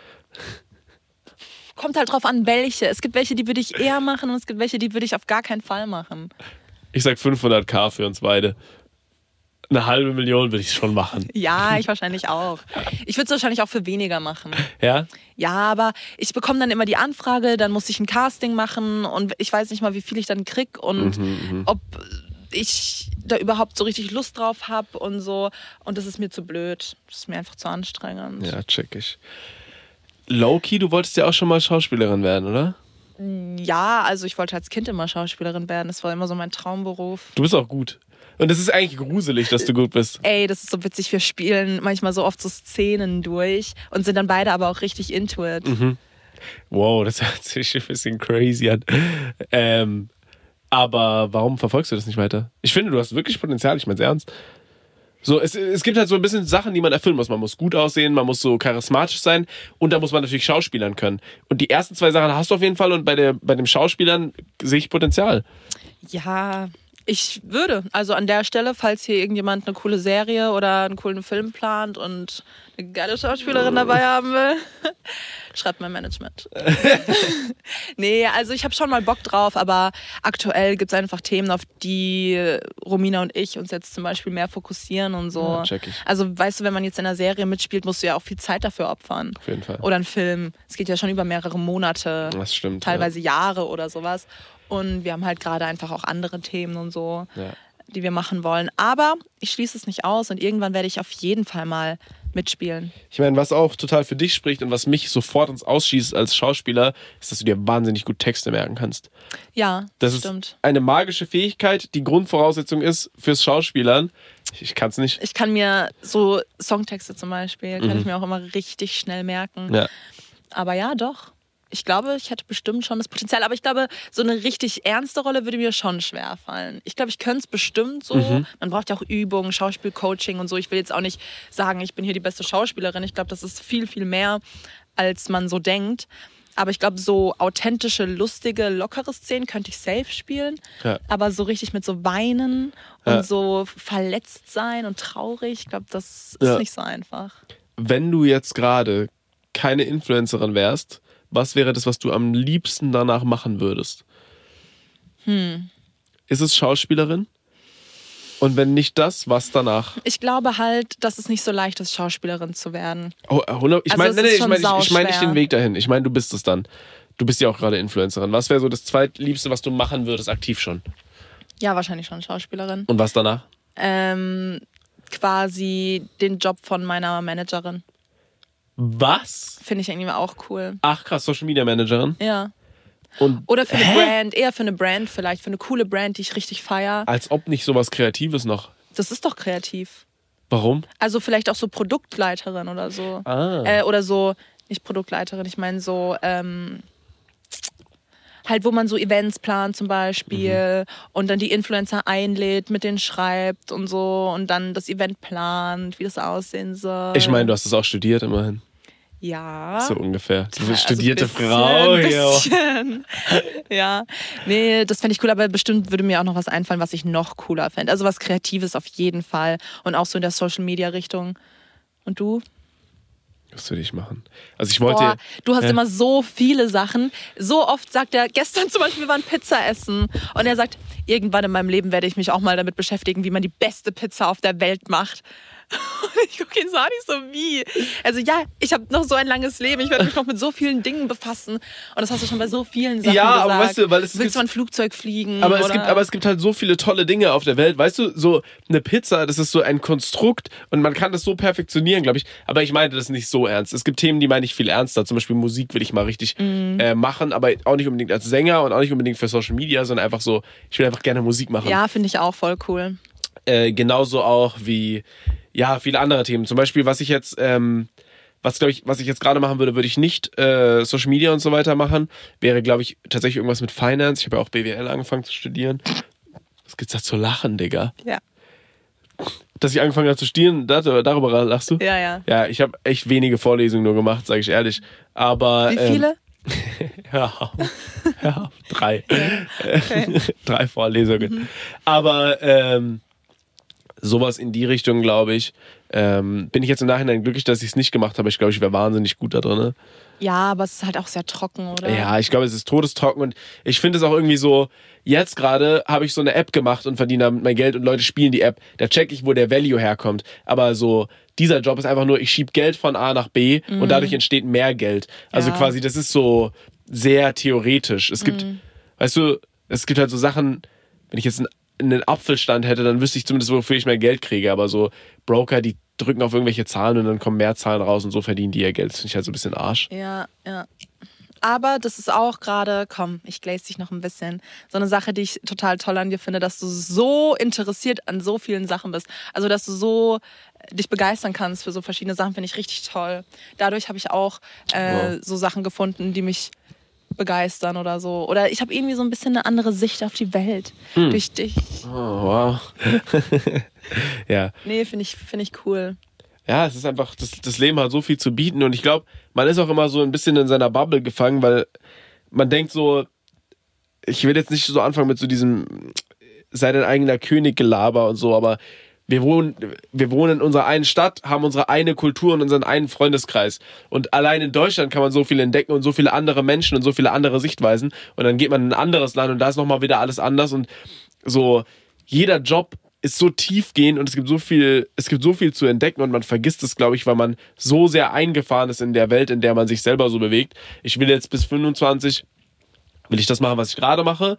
Kommt halt drauf an, welche. Es gibt welche, die würde ich eher machen und es gibt welche, die würde ich auf gar keinen Fall machen. Ich sag 500.000 für uns beide. 500.000 würde ich schon machen. Ja, ich wahrscheinlich auch. Ich würde es wahrscheinlich auch für weniger machen. Ja? Ja, aber ich bekomme dann immer die Anfrage, dann muss ich ein Casting machen und ich weiß nicht mal, wie viel ich dann krieg und ob ich da überhaupt so richtig Lust drauf habe und so. Und das ist mir zu blöd. Das ist mir einfach zu anstrengend. Ja, check ich. Low-key, du wolltest ja auch schon mal Schauspielerin werden, oder? Ja, also ich wollte als Kind immer Schauspielerin werden. Das war immer so mein Traumberuf. Du bist auch gut. Und es ist eigentlich gruselig, dass du gut bist. Ey, das ist so witzig. Wir spielen manchmal so oft so Szenen durch und sind dann beide aber auch richtig into it. Wow, das hört sich ein bisschen crazy an. Aber warum verfolgst du das nicht weiter? Ich finde, du hast wirklich Potenzial, ich meine es ernst. So, es gibt halt so ein bisschen Sachen, die man erfüllen muss. Man muss gut aussehen, man muss so charismatisch sein und da muss man natürlich schauspielern können. Und die ersten 2 Sachen hast du auf jeden Fall und bei dem Schauspielern sehe ich Potenzial. Ja, ich würde. Also an der Stelle, falls hier irgendjemand eine coole Serie oder einen coolen Film plant und eine geile Schauspielerin dabei haben will, schreibt mein Management. Nee, also ich habe schon mal Bock drauf, aber aktuell gibt es einfach Themen, auf die Romina und ich uns jetzt zum Beispiel mehr fokussieren und so. Ja, check ich. Also weißt du, wenn man jetzt in einer Serie mitspielt, musst du ja auch viel Zeit dafür opfern. Auf jeden Fall. Oder ein Film. Es geht ja schon über mehrere Monate. Das stimmt. Teilweise Jahre oder sowas. Und wir haben halt gerade einfach auch andere Themen und so. Ja. die wir machen wollen. Aber ich schließe es nicht aus und irgendwann werde ich auf jeden Fall mal mitspielen. Ich meine, was auch total für dich spricht und was mich sofort ins Ausschießt als Schauspieler, ist, dass du dir wahnsinnig gut Texte merken kannst. Ja, das stimmt. ist eine magische Fähigkeit, die Grundvoraussetzung ist fürs Schauspielern. Ich kann es nicht. Ich kann mir so Songtexte zum Beispiel, kann ich mir auch immer richtig schnell merken. Ja. Aber ja, doch. Ich glaube, ich hätte bestimmt schon das Potenzial. Aber ich glaube, so eine richtig ernste Rolle würde mir schon schwer fallen. Ich glaube, ich könnte es bestimmt so. Man braucht ja auch Übungen, Schauspielcoaching und so. Ich will jetzt auch nicht sagen, ich bin hier die beste Schauspielerin. Ich glaube, das ist viel, viel mehr, als man so denkt. Aber ich glaube, so authentische, lustige, lockere Szenen könnte ich safe spielen. Ja. Aber so richtig mit so Weinen und so verletzt sein und traurig, ich glaube, das ist nicht so einfach. Wenn du jetzt gerade keine Influencerin wärst, was wäre das, was du am liebsten danach machen würdest? Ist es Schauspielerin? Und wenn nicht das, was danach? Ich glaube halt, dass es nicht so leicht ist, Schauspielerin zu werden. Oh, ich meine es ist ich mein nicht den Weg dahin. Ich meine, du bist es dann. Du bist ja auch gerade Influencerin. Was wäre so das zweitliebste, was du machen würdest, aktiv schon? Ja, wahrscheinlich schon Schauspielerin. Und was danach? Quasi den Job von meiner Managerin. Was? Finde ich irgendwie auch cool. Ach krass, Social Media Managerin? Ja. Und, oder für eine Brand, eher für eine Brand vielleicht, für eine coole Brand, die ich richtig feiere. Als ob nicht sowas Kreatives noch. Das ist doch kreativ. Warum? Also vielleicht auch so Produktleiterin oder so. Oder so, nicht Produktleiterin, ich meine so, halt wo man so Events plant zum Beispiel und dann die Influencer einlädt, mit denen schreibt und so und dann das Event plant, wie das aussehen soll. Ich meine, du hast es auch studiert immerhin. Ja. So ungefähr. Du bist Also studierte bisschen, Frau. Bisschen. Ja. Nee, das fände ich cool, aber bestimmt würde mir auch noch was einfallen, was ich noch cooler fände. Also was Kreatives auf jeden Fall. Und auch so in der Social-Media-Richtung. Und du? Was würde ich machen? Also ich wollte... du hast immer so viele Sachen. So oft sagt er, gestern zum Beispiel, wir waren Pizza essen. Und er sagt, irgendwann in meinem Leben werde ich mich auch mal damit beschäftigen, wie man die beste Pizza auf der Welt macht. Ich gucke ihn so an, ich so, wie? Also ja, ich habe noch so ein langes Leben, ich werde mich noch mit so vielen Dingen befassen. Und das hast du schon bei so vielen Sachen gesagt. Aber weißt du, weil willst du ein Flugzeug fliegen? Aber es gibt halt so viele tolle Dinge auf der Welt. Weißt du, so eine Pizza, das ist so ein Konstrukt und man kann das so perfektionieren, glaube ich. Aber ich meine das nicht so ernst. Es gibt Themen, die meine ich viel ernster. Zum Beispiel Musik will ich mal richtig machen, aber auch nicht unbedingt als Sänger und auch nicht unbedingt für Social Media, sondern einfach so, ich will einfach gerne Musik machen. Ja, finde ich auch voll cool. Genauso auch wie viele andere Themen. Zum Beispiel, was ich jetzt gerade machen würde ich nicht Social Media und so weiter machen. Wäre, glaube ich, tatsächlich irgendwas mit Finance. Ich habe ja auch BWL angefangen zu studieren. Was gibt's da zu lachen, Digga? Ja. Dass ich angefangen habe zu studieren, darüber lachst du? Ja, ja. Ja, ich habe echt wenige Vorlesungen nur gemacht, sage ich ehrlich. Aber wie viele? Ja, 3. Okay. 3 Vorlesungen. Aber sowas in die Richtung, glaube ich, bin ich jetzt im Nachhinein glücklich, dass ich es nicht gemacht habe. Ich glaube, ich wäre wahnsinnig gut da drin. Ja, aber es ist halt auch sehr trocken, oder? Ja, ich glaube, es ist todestrocken und ich finde es auch irgendwie so, jetzt gerade habe ich so eine App gemacht und verdiene damit mein Geld und Leute spielen die App. Da check ich, wo der Value herkommt. Aber so, dieser Job ist einfach nur, ich schiebe Geld von A nach B und dadurch entsteht mehr Geld. Also quasi, das ist so sehr theoretisch. Es gibt, weißt du, es gibt halt so Sachen, wenn ich jetzt einen Apfelstand hätte, dann wüsste ich zumindest, wofür ich mehr Geld kriege. Aber so Broker, die drücken auf irgendwelche Zahlen und dann kommen mehr Zahlen raus und so verdienen die ihr Geld. Das finde ich halt so ein bisschen Arsch. Ja, ja. Aber das ist auch gerade, ich glaze dich noch ein bisschen, so eine Sache, die ich total toll an dir finde, dass du so interessiert an so vielen Sachen bist. Also, dass du so dich begeistern kannst für so verschiedene Sachen, finde ich richtig toll. Dadurch habe ich auch so Sachen gefunden, die mich begeistern oder so. Oder ich habe irgendwie so ein bisschen eine andere Sicht auf die Welt durch dich. Oh, wow. Ja. Nee, finde ich cool. Ja, es ist einfach, das Leben hat so viel zu bieten und ich glaube, man ist auch immer so ein bisschen in seiner Bubble gefangen, weil man denkt so, ich will jetzt nicht so anfangen mit so diesem sei dein eigener König-Gelaber und so, aber wir wohnen in unserer einen Stadt, haben unsere eine Kultur und unseren einen Freundeskreis. Und allein in Deutschland kann man so viel entdecken und so viele andere Menschen und so viele andere Sichtweisen. Und dann geht man in ein anderes Land und da ist nochmal wieder alles anders. Und so, jeder Job ist so tiefgehend und es gibt so viel zu entdecken und man vergisst es, glaube ich, weil man so sehr eingefahren ist in der Welt, in der man sich selber so bewegt. Ich will jetzt bis 25, will ich das machen, was ich gerade mache.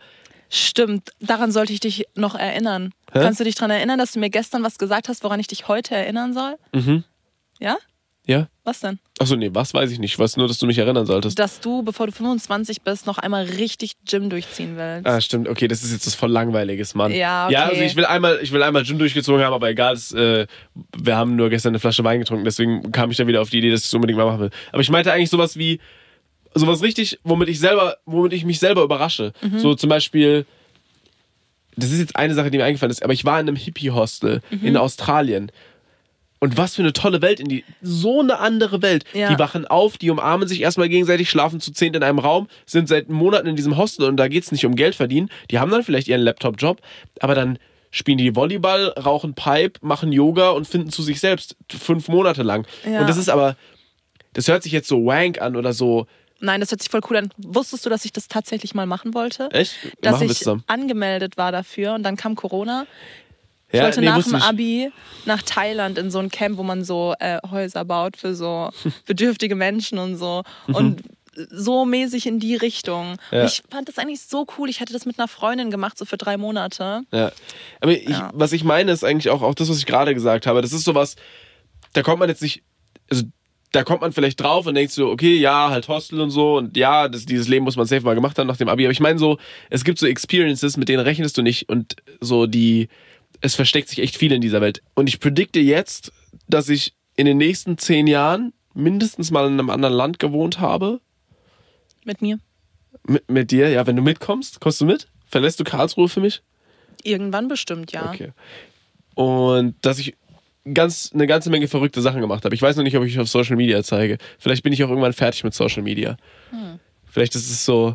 Stimmt, daran sollte ich dich noch erinnern. Hä? Kannst du dich daran erinnern, dass du mir gestern was gesagt hast, woran ich dich heute erinnern soll? Mhm. Ja? Ja? Was denn? Achso, nee, was weiß ich nicht. Ich weiß nur, dass du mich erinnern solltest. Dass du, bevor du 25 bist, noch einmal richtig Gym durchziehen willst. Ah, stimmt. Okay, das ist jetzt was voll Langweiliges, Mann. Ja, okay. Ja, also ich will einmal Gin durchgezogen haben, aber egal. Wir haben nur gestern eine Flasche Wein getrunken, deswegen kam ich dann wieder auf die Idee, dass ich es unbedingt mal machen will. Aber ich meinte eigentlich sowas richtig, womit ich mich selber überrasche. So zum Beispiel, das ist jetzt eine Sache, die mir eingefallen ist, aber ich war in einem Hippie-Hostel in Australien. Und was für eine tolle Welt, so eine andere Welt. Ja. Die wachen auf, die umarmen sich erstmal gegenseitig, schlafen zu 10 in einem Raum, sind seit Monaten in diesem Hostel und da geht's nicht um Geld verdienen. Die haben dann vielleicht ihren Laptop-Job, aber dann spielen die Volleyball, rauchen Pipe, machen Yoga und finden zu sich selbst 5 Monate lang. Ja. Und das hört sich jetzt so wank an oder so. Nein, das hört sich voll cool an. Wusstest du, dass ich das tatsächlich mal machen wollte? Echt? Dass Machen wir ich zusammen. angemeldet war dafür und dann kam Corona. Ich Ja, wollte nee, nach wusste dem ich. Abi nach Thailand in so ein Camp, wo man so Häuser baut für so bedürftige Menschen und so. Und so mäßig in die Richtung. Ja. Und ich fand das eigentlich so cool. Ich hatte das mit einer Freundin gemacht, so für 3 Monate. Ja. Aber was ich meine, ist eigentlich auch das, was ich gerade gesagt habe. Das ist sowas, da kommt man jetzt nicht, also da kommt man vielleicht drauf und denkt so, okay, ja, halt Hostel und so und ja, dieses Leben muss man safe mal gemacht haben nach dem Abi. Aber ich meine so, es gibt so Experiences, mit denen rechnest du nicht und so es versteckt sich echt viel in dieser Welt. Und ich predikte jetzt, dass ich in den nächsten 10 Jahren mindestens mal in einem anderen Land gewohnt habe. Mit mir. Mit dir, ja, wenn du mitkommst, kommst du mit? Verlässt du Karlsruhe für mich? Irgendwann bestimmt, ja. Okay. Und dass ich eine ganze Menge verrückte Sachen gemacht habe. Ich weiß noch nicht, ob ich auf Social Media zeige. Vielleicht bin ich auch irgendwann fertig mit Social Media. Vielleicht ist es so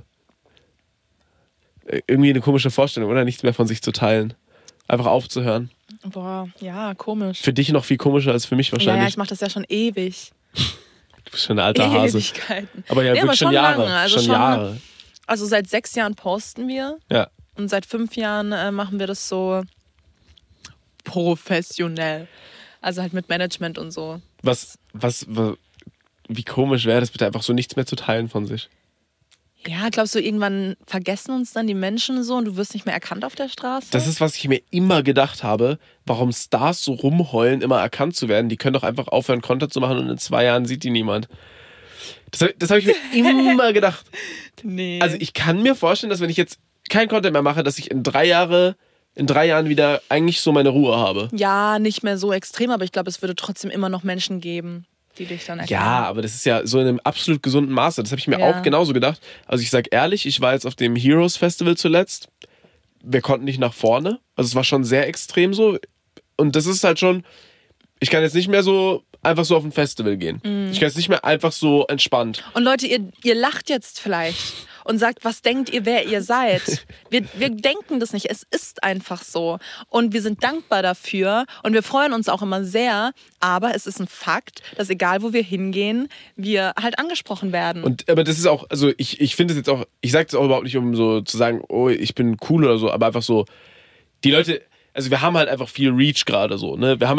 irgendwie eine komische Vorstellung, oder? Nichts mehr von sich zu teilen. Einfach aufzuhören. Boah, ja, komisch. Für dich noch viel komischer als für mich wahrscheinlich. Ja, ich mache das ja schon ewig. Du bist schon ein alter Hase. Ewigkeiten. Aber ja, Nee, wirklich schon schon Jahre. lange. Also schon Jahre. Also seit 6 Jahren posten wir. Ja. Und seit 5 Jahren machen wir das so professionell. Also halt mit Management und so. Wie komisch wäre das bitte, einfach so nichts mehr zu teilen von sich? Ja, glaubst du, irgendwann vergessen uns dann die Menschen so und du wirst nicht mehr erkannt auf der Straße? Das ist, was ich mir immer gedacht habe, warum Stars so rumheulen, immer erkannt zu werden. Die können doch einfach aufhören, Content zu machen und in 2 Jahren sieht die niemand. Das habe ich mir immer gedacht. Nee. Also ich kann mir vorstellen, dass wenn ich jetzt kein Content mehr mache, dass ich in 3 Jahren wieder eigentlich so meine Ruhe habe. Ja, nicht mehr so extrem, aber ich glaube, es würde trotzdem immer noch Menschen geben, die dich dann erkennen. Ja, aber das ist ja so in einem absolut gesunden Maße. Das habe ich mir Ja. auch genauso gedacht. Also ich sag ehrlich, ich war jetzt auf dem Heroes Festival zuletzt. Wir konnten nicht nach vorne. Also es war schon sehr extrem so. Und das ist halt schon, ich kann jetzt nicht mehr so einfach so auf ein Festival gehen. Ich kann jetzt nicht mehr einfach so entspannt. Und Leute, ihr lacht jetzt vielleicht und sagt, was denkt ihr, wer ihr seid? Wir denken das nicht, es ist einfach so. Und wir sind dankbar dafür und wir freuen uns auch immer sehr, aber es ist ein Fakt, dass egal wo wir hingehen, wir halt angesprochen werden. Aber das ist auch, also ich finde es jetzt auch, ich sage das auch überhaupt nicht, um so zu sagen, oh, ich bin cool oder so, aber einfach so, die Leute, also wir haben halt einfach viel Reach gerade so, ne? Wir haben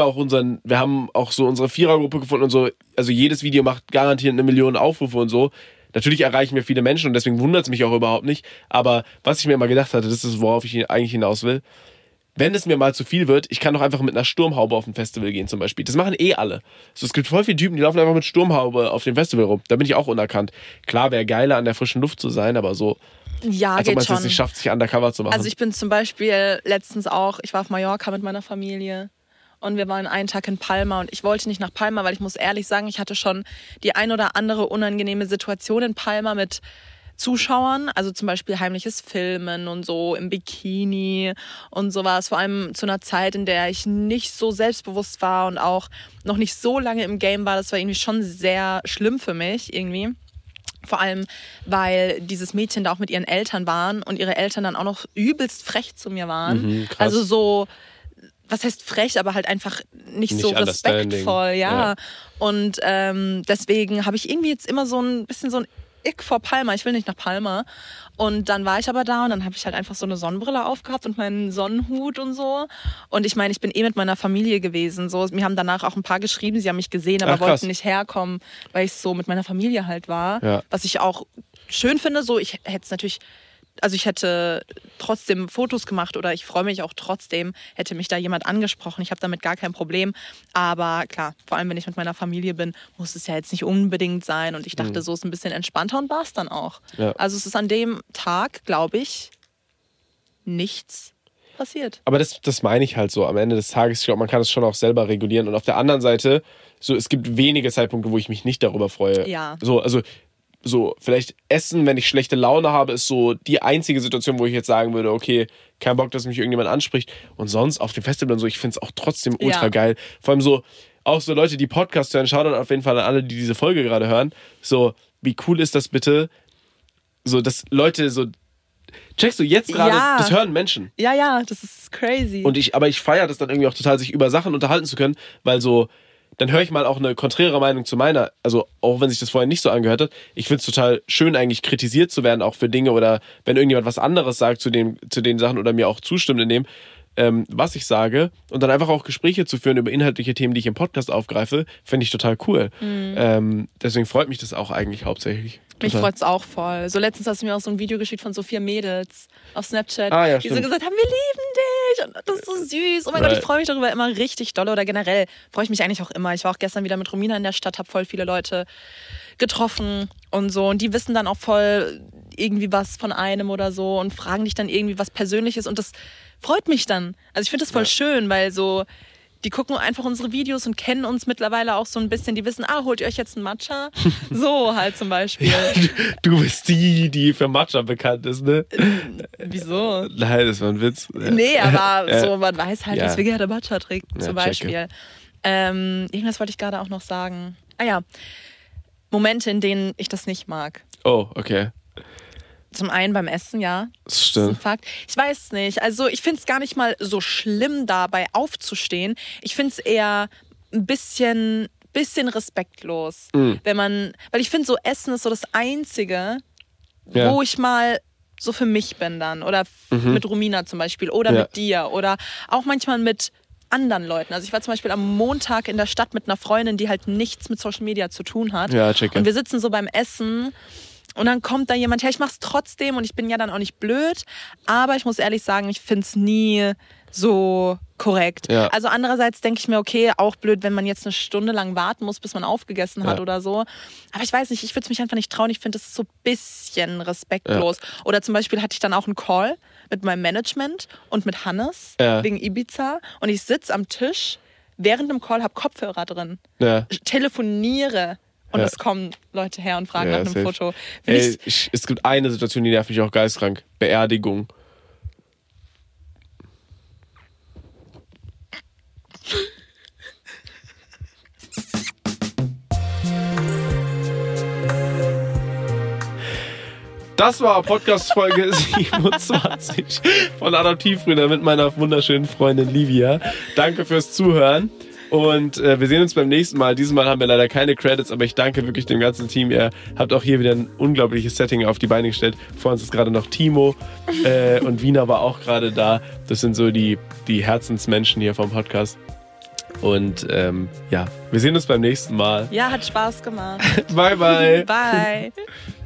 auch so unsere Vierergruppe gefunden und so, also jedes Video macht garantiert 1 Million Aufrufe und so. Natürlich erreichen wir viele Menschen und deswegen wundert es mich auch überhaupt nicht. Aber was ich mir immer gedacht hatte, das ist, worauf ich eigentlich hinaus will. Wenn es mir mal zu viel wird, ich kann doch einfach mit einer Sturmhaube auf ein Festival gehen zum Beispiel. Das machen alle. So, es gibt voll viele Typen, die laufen einfach mit Sturmhaube auf dem Festival rum. Da bin ich auch unerkannt. Klar, wäre geiler an der frischen Luft zu sein, aber so, ja, als ob geht man es schon. jetzt nicht schafft, sich undercover zu machen. Also ich bin zum Beispiel letztens auch, ich war auf Mallorca mit meiner Familie und wir waren einen Tag in Palma und ich wollte nicht nach Palma, weil ich muss ehrlich sagen, ich hatte schon die ein oder andere unangenehme Situation in Palma mit Zuschauern, also zum Beispiel heimliches Filmen und so im Bikini und sowas, vor allem zu einer Zeit, in der ich nicht so selbstbewusst war und auch noch nicht so lange im Game war. Das war irgendwie schon sehr schlimm für mich irgendwie. Vor allem, weil dieses Mädchen da auch mit ihren Eltern waren und ihre Eltern dann auch noch übelst frech zu mir waren. Krass. Also so, was heißt frech, aber halt einfach nicht so respektvoll, ja. Und deswegen habe ich irgendwie jetzt immer so ein bisschen so ein Ick vor Palma. Ich will nicht nach Palma. Und dann war ich aber da und dann habe ich halt einfach so eine Sonnenbrille aufgehabt und meinen Sonnenhut und so. Und ich meine, ich bin mit meiner Familie gewesen. So, mir haben danach auch ein paar geschrieben, sie haben mich gesehen, aber wollten nicht herkommen, weil ich so mit meiner Familie halt war. Ja. Was ich auch schön finde. So, ich hätte es natürlich also ich hätte trotzdem Fotos gemacht oder ich freue mich auch trotzdem, hätte mich da jemand angesprochen. Ich habe damit gar kein Problem. Aber klar, vor allem wenn ich mit meiner Familie bin, muss es ja jetzt nicht unbedingt sein. Und ich dachte, so ist ein bisschen entspannter und war es dann auch. Ja. Also es ist an dem Tag, glaube ich, nichts passiert. Aber das meine ich halt so. Am Ende des Tages, ich glaube, man kann es schon auch selber regulieren. Und auf der anderen Seite, so, es gibt wenige Zeitpunkte, wo ich mich nicht darüber freue. Ja. So, vielleicht Essen, wenn ich schlechte Laune habe, ist so die einzige Situation, wo ich jetzt sagen würde, okay, kein Bock, dass mich irgendjemand anspricht. Und sonst auf dem Festival und so, ich finde es auch trotzdem ultra geil. Vor allem so, auch so Leute, die Podcast hören, schaut dann auf jeden Fall an alle, die diese Folge gerade hören. So, wie cool ist das bitte? So, dass Leute so, checkst du jetzt gerade, das hören Menschen. Ja, das ist crazy. Aber ich feiere das dann irgendwie auch total, sich über Sachen unterhalten zu können, weil so, dann höre ich mal auch eine konträre Meinung zu meiner, also auch wenn sich das vorher nicht so angehört hat. Ich finde es total schön, eigentlich kritisiert zu werden, auch für Dinge oder wenn irgendjemand was anderes sagt zu den Sachen oder mir auch zustimmt in dem, was ich sage und dann einfach auch Gespräche zu führen über inhaltliche Themen, die ich im Podcast aufgreife, finde ich total cool. Deswegen freut mich das auch eigentlich hauptsächlich. Mich freut es auch voll. So letztens hast du mir auch so ein Video geschickt von so 4 Mädels auf Snapchat, die so gesagt haben, wir lieben dich und das ist so süß. Oh mein Gott, ich freue mich darüber immer richtig doll oder generell freue ich mich eigentlich auch immer. Ich war auch gestern wieder mit Romina in der Stadt, habe voll viele Leute getroffen und so und die wissen dann auch voll irgendwie was von einem oder so und fragen dich dann irgendwie was Persönliches und das freut mich dann. Also ich finde das voll schön, weil so die gucken einfach unsere Videos und kennen uns mittlerweile auch so ein bisschen. Die wissen, holt ihr euch jetzt einen Matcha? So halt zum Beispiel. Du bist die für Matcha bekannt ist, ne? Wieso? Nein, das war ein Witz. Nee, aber so, man weiß halt, dass wir gerne Matcha trinken zum Beispiel. Irgendwas wollte ich gerade auch noch sagen. Momente, in denen ich das nicht mag. Oh, okay. Zum einen beim Essen, ja. Das stimmt. Das ist ein Fakt. Ich weiß nicht. Also ich finde es gar nicht mal so schlimm, dabei aufzustehen. Ich finde es eher ein bisschen respektlos. Weil ich finde, so Essen ist so das Einzige, wo ich mal so für mich bin dann. Oder mit Romina zum Beispiel. Oder mit dir. Oder auch manchmal mit anderen Leuten. Also ich war zum Beispiel am Montag in der Stadt mit einer Freundin, die halt nichts mit Social Media zu tun hat. Ja, checke. Und wir sitzen so beim Essen und dann kommt da jemand her, ich mach's trotzdem und ich bin ja dann auch nicht blöd, aber ich muss ehrlich sagen, ich find's nie so korrekt. Ja. Also andererseits denke ich mir, okay, auch blöd, wenn man jetzt eine Stunde lang warten muss, bis man aufgegessen hat oder so. Aber ich weiß nicht, ich würde es mich einfach nicht trauen. Ich finde, das ist so ein bisschen respektlos. Ja. Oder zum Beispiel hatte ich dann auch einen Call mit meinem Management und mit Hannes wegen Ibiza und ich sitze am Tisch, während dem Call habe Kopfhörer drin, telefoniere und es kommen Leute her und fragen nach einem Foto. Es gibt eine Situation, die nervt mich auch geistkrank. Beerdigung. Das war Podcast-Folge 27 von Adoptivbrüder mit meiner wunderschönen Freundin Livia. Danke fürs Zuhören und wir sehen uns beim nächsten Mal. Dieses Mal haben wir leider keine Credits, aber ich danke wirklich dem ganzen Team. Ihr habt auch hier wieder ein unglaubliches Setting auf die Beine gestellt. Vor uns ist gerade noch Timo und Wiener war auch gerade da. Das sind so die Herzensmenschen hier vom Podcast. Und wir sehen uns beim nächsten Mal. Ja, hat Spaß gemacht. Bye, bye. Bye.